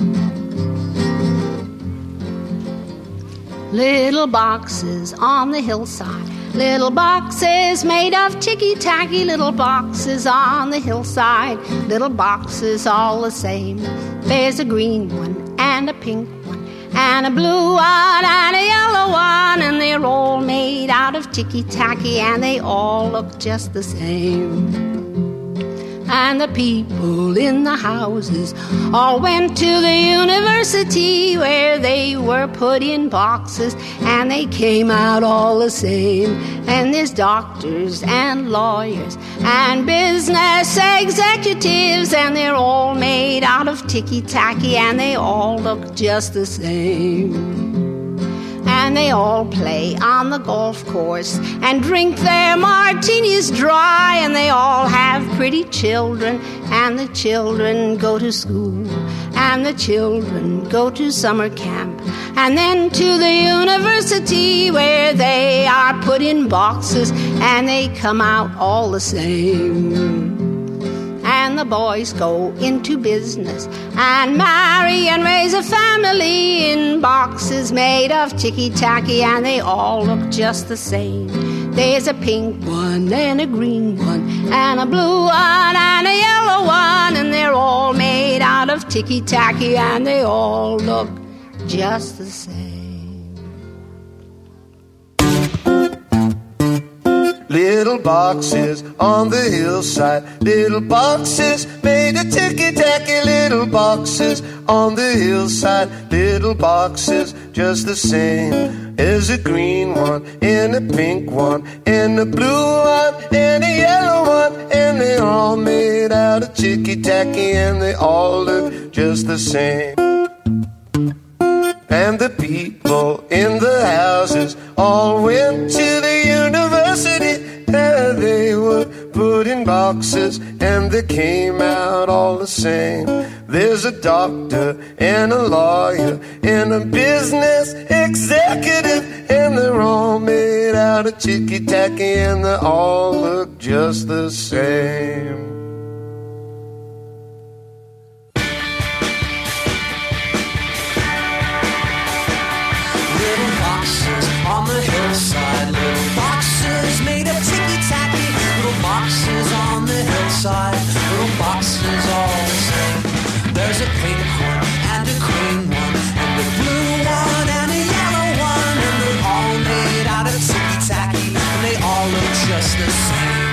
Little boxes on the hillside, little boxes made of ticky-tacky, little boxes on the hillside, little boxes all the same. There's a green one and a pink one and a blue one and a yellow one, and they're all made out of ticky-tacky, and they all look just the same. And the people in the houses all went to the university, where they were put in boxes and they came out all the same. And there's doctors and lawyers and business executives, and they're all made out of ticky-tacky, and they all look just the same. And they all play on the golf course and drink their martinis dry, and they all have pretty children, and the children go to school, and the children go to summer camp, and then to the university, where they are put in boxes and they come out all the same. And the boys go into business and marry and raise a family in boxes made of ticky-tacky, and they all look just the same. There's a pink one and a green one and a blue one and a yellow one, and they're all made out of ticky-tacky, and they all look just the same. Little boxes on the hillside, little boxes made of ticky-tacky, little boxes on the hillside, little boxes just the same. There's a green one and a pink one and a blue one and a yellow one, and they're all made out of ticky-tacky, and they all look just the same. And the people in the houses all went to the university, and they were put in boxes and they came out all the same. There's a doctor and a lawyer and a business executive, and they're all made out of ticky-tacky, and they all look just the same. On the hillside, little boxes made of ticky-tacky, little boxes on the hillside, little boxes all the same. There's a pink one and a green one and a blue one and a yellow one, and they're all made out of ticky-tacky, and they all look just the same.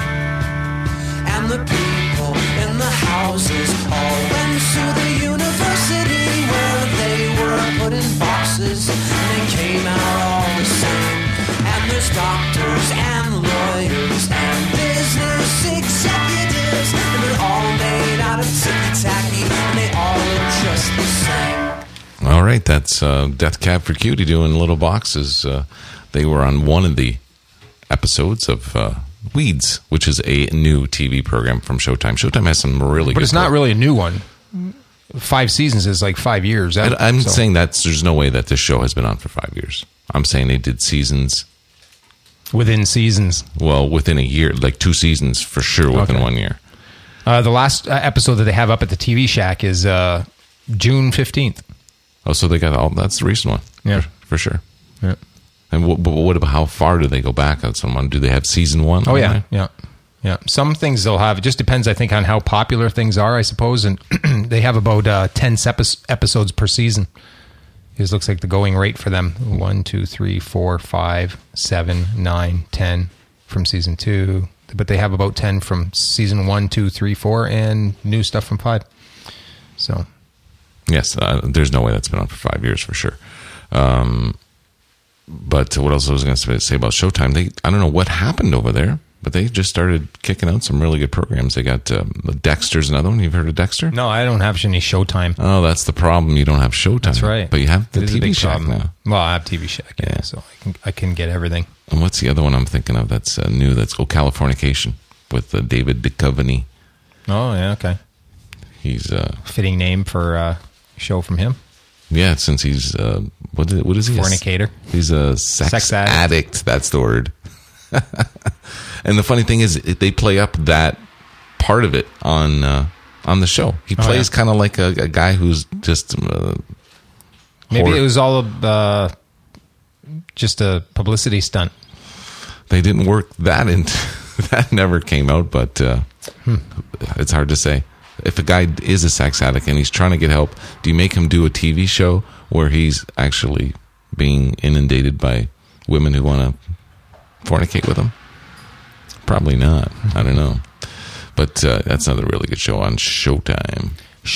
And the people in the houses all went to the university, where they were put in boxes and they came out all the same. And there's doctors and lawyers and business executives, and they're all made out of ticky-tacky, and they all look just the same. All right, that's uh, Death Cab for Cutie doing Little Boxes. Uh, they were on one of the episodes of uh, Weeds, which is a new T V program from Showtime. Showtime has some really But good it's not programs. really a new one. Five seasons is like five years. I, I'm so. saying that there's no way that this show has been on for five years. I'm saying they did seasons. Within seasons. Well, within a year, like two seasons for sure within Okay. one year. Uh, the last uh, episode that they have up at the T V Shack is uh, June fifteenth. Oh, so they got all, that's the recent one. Yeah. For, for sure. Yeah. And what, but what about how far do they go back on someone? Do they have season one? Oh, yeah. online? Yeah. Yeah. Some things they'll have. It just depends, I think, on how popular things are, I suppose. And they have about uh, ten epi- episodes per season. It looks like the going rate for them. One, two, three, four, five, seven, nine, ten from season two. But they have about ten from season one, two, three, four, and new stuff from five. So, Yes, uh, there's no way that's been on for five years for sure. Um, but what else I was going to say about Showtime? They I don't know what happened over there, but they just started kicking out some really good programs. They got um, Dexter's another one. You've heard of Dexter? no, I don't have any Showtime. Oh, that's the problem. You don't have Showtime. That's right. But you have the It is a T V big Shack problem. now. Well, I have T V Shack, yeah, Yeah. so I can I can get everything. And what's the other one I'm thinking of that's uh, new? That's oh, Californication with uh, David Duchovny. Oh, yeah, okay. He's uh, Fitting name for uh, a show from him. yeah, since he's uh, what is, what is he? Fornicator. He's a sex, Sex addict. addict. That's the word. And the funny thing is, they play up that part of it on uh, on the show. He plays oh, yeah. kind of like a, a guy who's just uh, maybe hor- it was all of, uh, just a publicity stunt. They didn't work that into that. Never came out, but uh, hmm. it's hard to say. If a guy is a sex addict and he's trying to get help, do you make him do a T V show where he's actually being inundated by women who want to fornicate with him? Probably not. I don't know. But uh, that's another really good show on Showtime.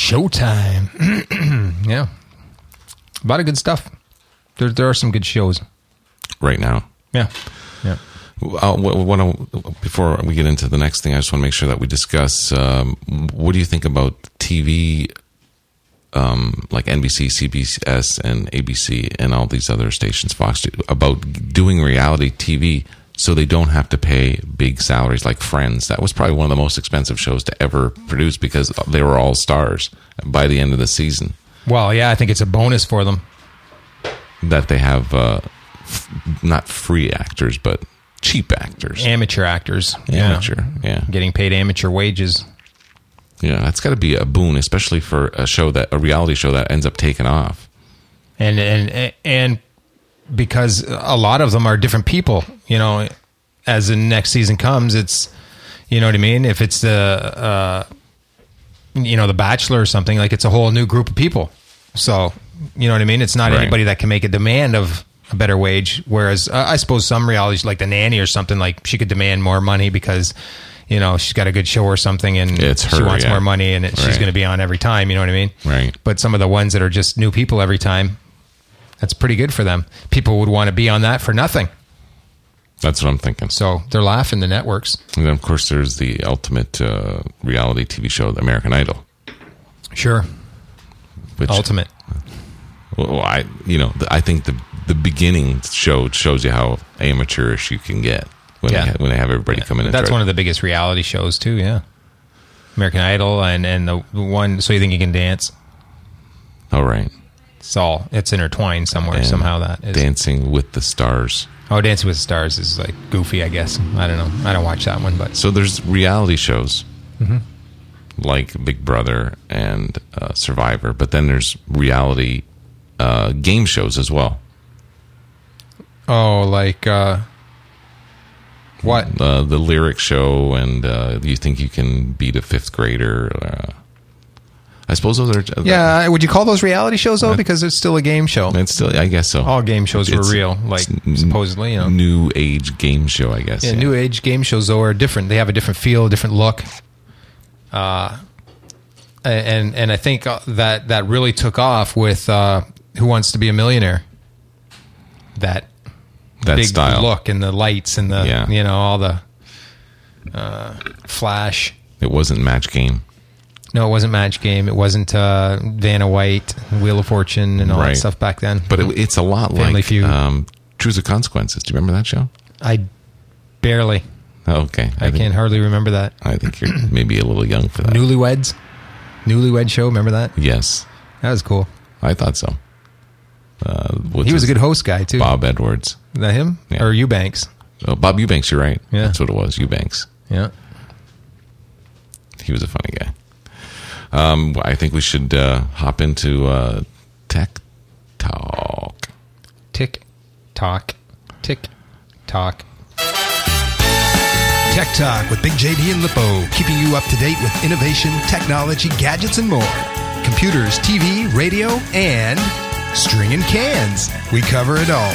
Showtime. Yeah. A lot of good stuff. There, there are some good shows. Right now. Yeah. Yeah. Uh, what, what I, before we get into the next thing, I just want to make sure that we discuss, um, what do you think about T V, um, like N B C, C B S, and A B C, and all these other stations, Fox, about doing reality T V so they don't have to pay big salaries like Friends? That was probably one of the most expensive shows to ever produce because they were all stars by the end of the season. Well, yeah, I think it's a bonus for them. That they have, uh, f- not free actors, but cheap actors. Amateur actors. Amateur, yeah. yeah. Getting paid amateur wages. Yeah, that's got to be a boon, especially for a show that, a reality show that ends up taking off. And, and, and because a lot of them are different people, you know, as the next season comes, it's, you know what I mean? If it's the, uh, you know, The Bachelor or something, like it's a whole new group of people. So, you know what I mean? It's not right. anybody that can make a demand of a better wage. Whereas uh, I suppose some realities like The Nanny or something, like she could demand more money because, you know, she's got a good show or something and it's her, she wants yeah. more money and it, she's right. going to be on every time. You know what I mean? Right. But some of the ones that are just new people every time, that's pretty good for them. People would want to be on that for nothing. That's what I'm thinking. So they're laughing, the networks. And then, of course, there's the ultimate uh, reality T V show, The American Idol. Sure. Which, Ultimate. Well, I, you know, I think the the beginning show shows you how amateurish you can get when Yeah. they, ha- when they have everybody Yeah. come in. And That's try one of the biggest reality shows too. Yeah. American Idol and, and the one, So You Think You Can Dance. Oh, right. It's all, it's intertwined somewhere, And somehow that is. Dancing with the Stars. Oh, Dancing with the Stars is like goofy, I guess. I don't know. I don't watch that one, but. So there's reality shows Mm-hmm. like Big Brother and uh, Survivor, but then there's reality uh, game shows as well. Oh, like, uh, what? Uh, the Lyric Show and uh, You Think You Can Beat a Fifth Grader. Uh, I suppose those are... Uh, Yeah, would you call those reality shows though? Because it's still a game show. It's still, I guess so. All game shows It's- were real, like it's supposedly, you know. New age game show, I guess. Yeah, new age game shows though are different. They have a different feel, a different look. Uh, and and I think that that really took off with uh, Who Wants to Be a Millionaire. That That big style. look and the lights and the Yeah. you know all the uh, flash. It wasn't Match Game. No, it wasn't Match Game. It wasn't uh, Vanna White, Wheel of Fortune, and all Right. that stuff back then. But it, it's a lot Family like Feud. um, Truths of Consequences. Do you remember that show? I barely. Oh, okay. I, think, can't hardly remember that. I think you're maybe a little young for that. Newlyweds, Newlywed Show. Remember that? Yes. That was cool. I thought so. Uh, what's He was a his- good host guy too. Bob Edwards. Is that him Yeah. or Eubanks? Oh, Bob Eubanks, you're right. Yeah. That's what it was, Eubanks. Yeah. He was a funny guy. Um, I think we should uh, hop into uh, Tech Talk. Tick tock, tick tock. Tech Talk with Big J D and Lippo, keeping you up to date with innovation, technology, gadgets, and more. Computers, T V, radio, and stringing cans. We cover it all.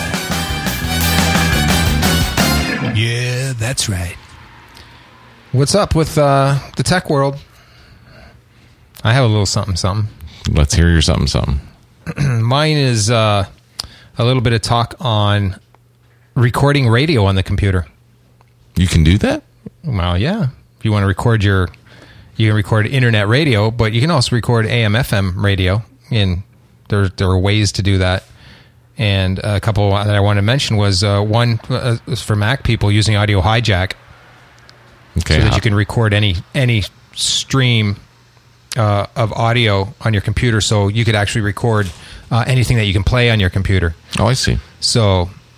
Yeah, that's right. What's up with uh, the tech world? I have a little something, something. Let's hear your something, something. Mine is uh, a little bit of talk on recording radio on the computer. You can do that? Well, yeah. If you want to record your, you can record internet radio, but you can also record A M F M radio. And there, there are ways to do that. And a couple that I want to mention was uh, one uh, was for Mac people using Audio Hijack, Okay. so that how- you can record any any stream uh, of audio on your computer. So you could actually record uh, anything that you can play on your computer. Oh, I see. So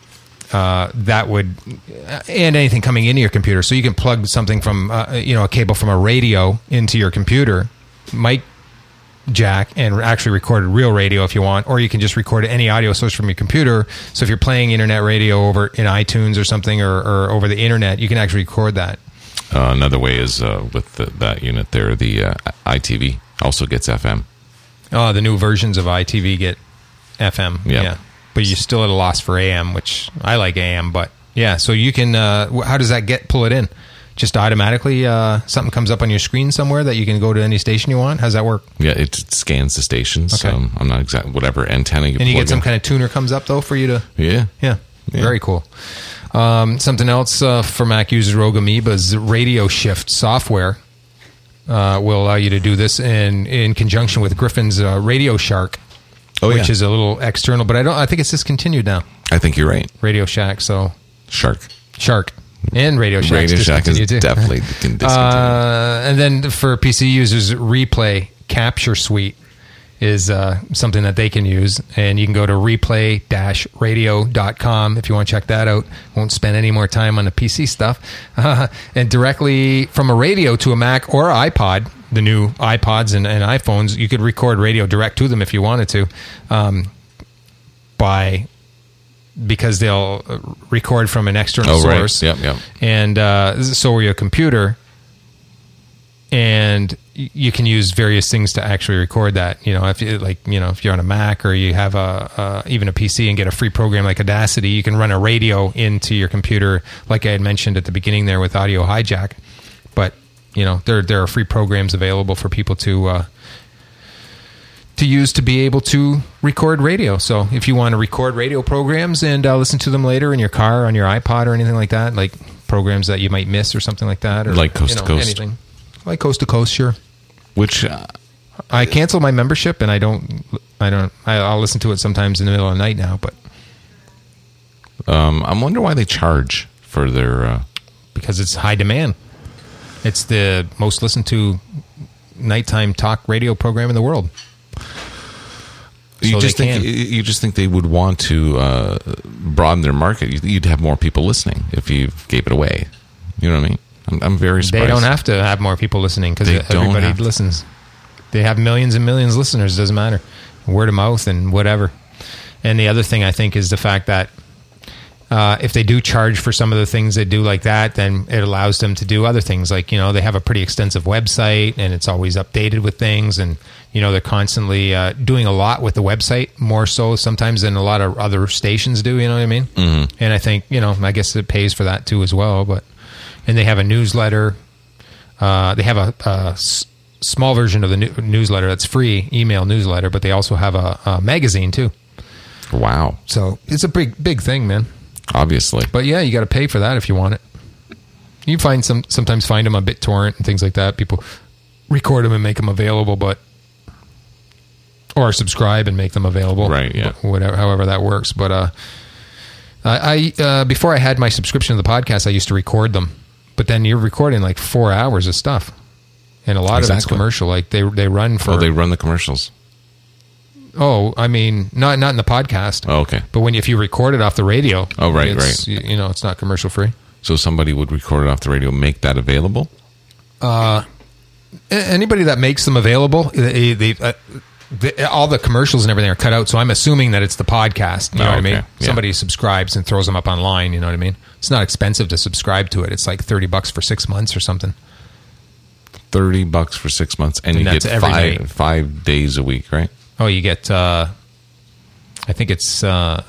uh, that would, and anything coming into your computer. So you can plug something from, uh, you know, a cable from a radio into your computer, mic jack, and actually record real radio if you want, or you can just record any audio source from your computer. So if you're playing internet radio over in iTunes or something, or, or over the internet, you can actually record that. Uh, another way is uh, with the, that unit there, the uh, I T V also gets F M. Oh, the new versions of I T V get F M. Yep. Yeah. But you're still at a loss for A M, which I like A M, but yeah, so you can, uh, how does that get, pull it in? Just automatically, uh, something comes up on your screen somewhere that you can go to any station you want? How's that work? Yeah, it scans the stations. Okay. Um, I'm not exact, whatever antenna you And you plug get some in. kind of tuner comes up, though, for you to... Yeah. Yeah, Yeah. very cool. Um, something else uh, for Mac users, Rogue Amoeba's Radio Shift software uh, will allow you to do this in, in conjunction with Griffin's uh, Radio Shark, Oh, which yeah. is a little external, but I don't. I think it's discontinued now. I think you're right. Radio Shack, so... Shark. Shark. And Radio Shack. Radio Shack is definitely discontinued. Uh, and then for P C users, Replay Capture Suite is uh, something that they can use. And you can go to replay dash radio dot com if you want to check that out. Won't spend any more time on the P C stuff. Uh, and directly from a radio to a Mac or iPod, the new iPods and, and iPhones, you could record radio direct to them if you wanted to, um, by... because they'll record from an external Oh, right. source. Yep, yep. And uh, so will your computer. And y- you can use various things to actually record that. You know, if you like, you know, if you're on a Mac or you have a uh, even a P C and get a free program like Audacity, you can run a radio into your computer, like I had mentioned at the beginning there with Audio Hijack. But you know, there there are free programs available for people to. Uh, to use to be able to record radio. So if you want to record radio programs and uh, listen to them later in your car, on your iPod or anything like that, like programs that you might miss or something like that. Or, Like Coast you to know, Coast. Anything. Like Coast to Coast, sure. Which... Uh, I cancel my membership and I don't, I don't, I, I'll listen to it sometimes in the middle of the night now, but... Um, I wonder why they charge for their... Uh, because it's high demand. It's the most listened to nighttime talk radio program in the world. You So just they think can. you just think they would want to uh, broaden their market. You'd- You'd have more people listening if you gave it away. You know what I mean? I'm, I'm very surprised. They don't have to have more people listening because They don't everybody have to. listens. They have millions and millions of listeners. Doesn't matter, word of mouth and whatever. And the other thing I think is the fact that uh, if they do charge for some of the things they do like that, then it allows them to do other things. Like, you know, they have a pretty extensive website and it's always updated with things. And, you know, they're constantly uh, doing a lot with the website, more so sometimes than a lot of other stations do. You know what I mean? Mm-hmm. And I think, you know, I guess it pays for that too as well. But, and they have a newsletter. Uh, they have a, a s- small version of the new- newsletter that's free, email newsletter, but they also have a, a magazine too. Wow. So it's a big, big thing, man. Obviously. But yeah, you got to pay for that if you want it. You find some sometimes find them on BitTorrent and things like that. People record them and make them available, but or subscribe and make them available. Right, yeah. Whatever, however that works. But uh, I, I uh, before I had my subscription to the podcast, I used to record them. But then you're recording like four hours of stuff, and a lot of it's Exactly. commercial. Like they they run for. Oh, they run the commercials. Oh, I mean, not not in the podcast. Oh, okay. But when if you record it off the radio, Oh, right, it's, right. You, you know, it's not commercial free. So somebody would record it off the radio, make that available? A- Anybody that makes them available, they, they, uh, the, all the commercials and everything are cut out. So I'm assuming that it's the podcast. You know Oh, what I okay. mean? Yeah. Somebody subscribes and throws them up online. You know what I mean? It's not expensive to subscribe to it. It's like thirty bucks for six months or something. thirty bucks for six months, and, And you that's get every five, night. five days a week, right? Oh, you get, uh, I think it's uh,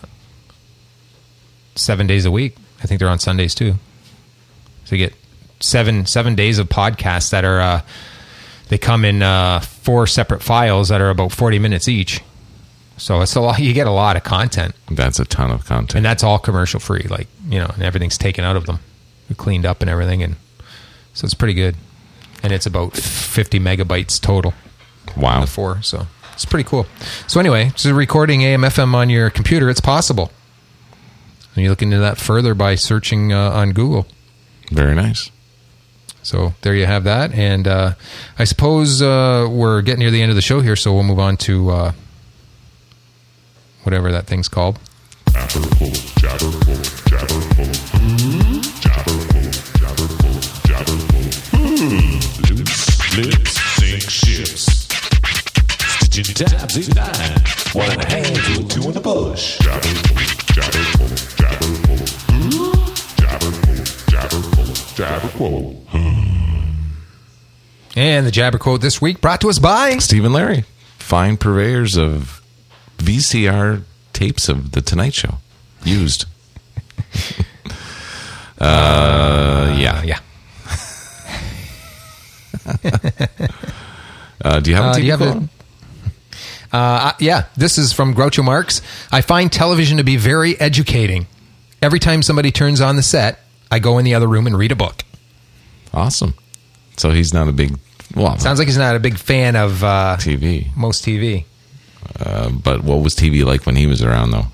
seven days a week. I think they're on Sundays too. So you get seven seven days of podcasts that are, uh, they come in uh, four separate files that are about forty minutes each. So it's a lot. You get a lot of content, That's a ton of content. and that's all commercial free. Like, you know, and everything's taken out of them, cleaned up and everything, and so it's pretty good. And it's about fifty megabytes total. Wow. The four, so it's pretty cool. So anyway, so recording A M F M on your computer, it's possible. And you look into that further by searching uh, on Google. Very nice. So there you have that. And uh, I suppose uh, we're getting near the end of the show here, so we'll move on to uh, whatever that thing's called. Lips sink ships. Stitching tabs in nine. One in the hand, two and two in the bush. Jabber jabber jabber jabber jabber quote. And the Jabber Quote this week brought to us by Steve and Larry, fine purveyors of V C R tapes of The Tonight Show. Used. uh, yeah. yeah. uh, do you have a Uh, T V do you have quote? a- Uh, yeah, this is from Groucho Marx. I find television to be very educating. Every time somebody turns on the set, I go in the other room and read a book. Awesome. So he's not a big... Well, Sounds like he's not a big fan of uh, T V. most T V. Uh, but what was T V like when he was around, though?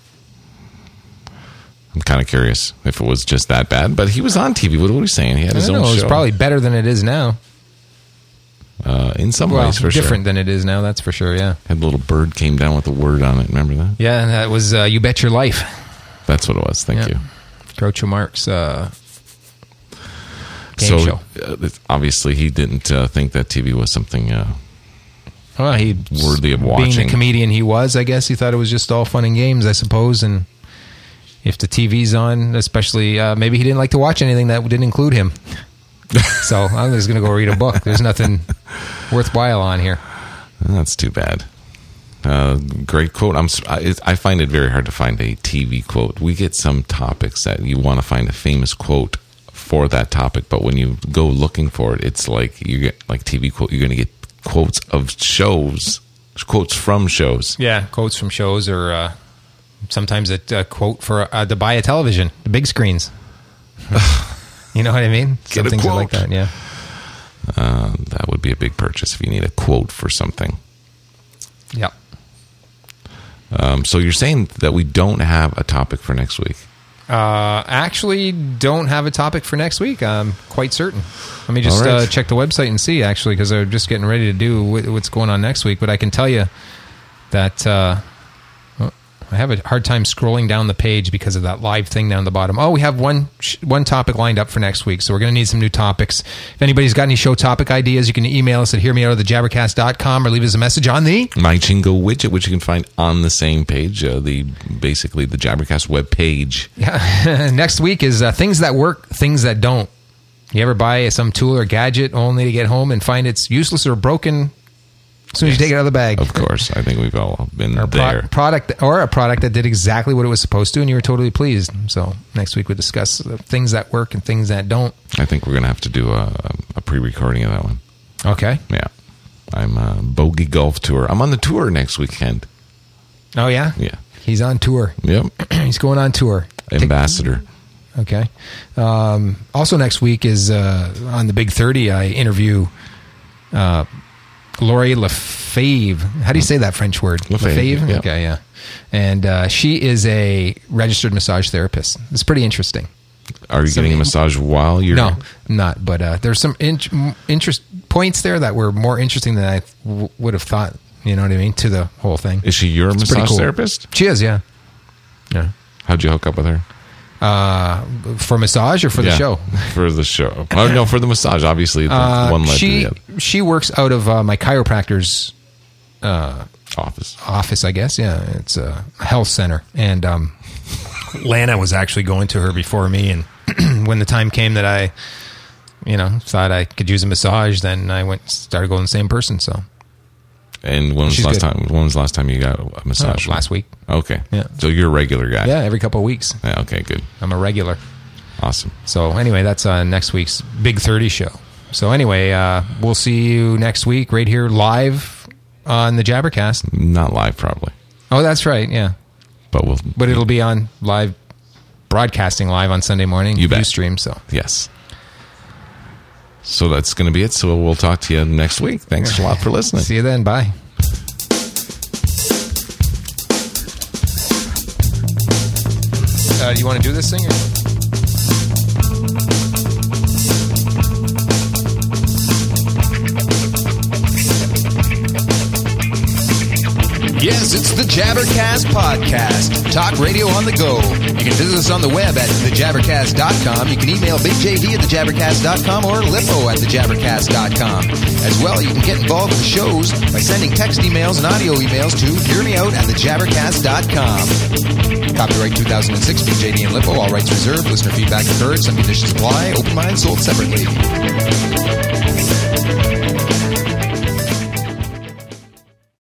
I'm kind of curious if it was just that bad. But he was on T V. What were we saying? He had I his don't own know. show. It's probably better than it is now. Uh, in some Well, ways, for different sure. than it is now, that's for sure, yeah. Had a little bird came down with a word on it. Remember that? Yeah, that was uh, You Bet Your Life. That's what it was. Thank Yeah. you. Groucho Marx uh, game so show. Uh, obviously, he didn't uh, think that T V was something uh, Well, he worthy of Being watching. the comedian he was, I guess he thought it was just all fun and games, I suppose. And if the T V's on, especially, uh, maybe he didn't like to watch anything that didn't include him. So I'm just going to go read a book. There's nothing worthwhile on here. That's too bad. Uh, great quote. I'm. s- I, I find it very hard to find a T V quote. We get some topics that you want to find a famous quote for that topic, but when you go looking for it, it's like you get like T V quote. You're going to get quotes of shows, quotes from shows. Yeah, quotes from shows, or uh, sometimes a, a quote for uh, to buy a television, the big screens. You know what I mean? Get Some a things are like quote. that. Yeah. Uh, that would be a big purchase if you need a quote for something. Yeah. Um, so you're saying that we don't have a topic for next week? Uh, actually, don't have a topic for next week. I'm quite certain. Let me just All right. uh, check the website and see, actually, because I'm just getting ready to do wh- what's going on next week. But I can tell you that uh, well, I have a hard time scrolling down the page because of that live thing down the bottom. Oh, we have one sh- one topic lined up for next week, so we're going to need some new topics. If anybody's got any show topic ideas, you can email us at hear me out of the jabbercast dot com or leave us a message on the... My Chingo widget, which you can find on the same page, uh, the basically the Jabbercast web page. Yeah. Next week is uh, things that work, things that don't. You ever buy some tool or gadget only to get home and find it's useless or broken as soon as you take it out of the bag? Of course, I think we've all been Or, pro- there. product, or a product that did exactly what it was supposed to and you were totally pleased. So next week we discuss the things that work and things that don't. I think we're going to have to do a, a pre-recording of that one. Okay. Yeah. I'm uh, Bogey Golf Tour. I'm on the tour next weekend. Oh, yeah? Yeah. He's on tour. Yep. He's going on tour. Ambassador. Okay. Um, also next week is uh, on the Big thirty, I interview uh, Lori Lefebvre. How do you say that French word? Lefebvre, yeah. Okay, yeah. And uh, she is a registered massage therapist. It's pretty interesting. Are you Some- getting a massage while you're... No, not. But uh, there's some in- interest points there that were more interesting than I w- would have thought. You know what I mean? To the whole thing. Is she your It's pretty massage cool. therapist? She is, yeah. Yeah. How'd you hook up with her? Uh, for massage or for the Yeah, show? For the show. Oh, no, for the massage. Obviously, the Uh, one led she to the other. she works out of uh, my chiropractor's uh, Office. office, I guess. Yeah, it's a health center, and um, Lana was actually going to her before me. And when the time came that I, you know, thought I could use a massage, then I went started going to the same person. So And when was She's the last good. time? When was the last time you got a massage? Uh, last week. Okay. Yeah. So you're a regular guy. Yeah, every couple of weeks. Yeah, okay. Good. I'm a regular. Awesome. So anyway, that's uh, next week's Big thirty show. So anyway, uh, we'll see you next week right here live on the Jabbercast. Not live, probably, Oh, that's right. Yeah. but we'll. But it'll be on live, broadcasting live on Sunday morning. You bet. Stream, so. Yes. So that's going to be it. So we'll talk to you next week. Thanks a lot for listening. See you then. Bye. Uh, do you want to do this thing? Or? Yes, it's the Jabbercast Podcast. Talk radio on the go. You can visit us on the web at the jabbercast dot com. You can email Big J D at the jabbercast dot com or Lippo at the jabbercast dot com. As well, you can get involved with the shows by sending text emails and audio emails to hearmeout at the jabbercast dot com. Copyright two thousand six, Big J D and Lippo. All rights reserved. Listener feedback deferred. Some conditions apply. Open mind sold separately.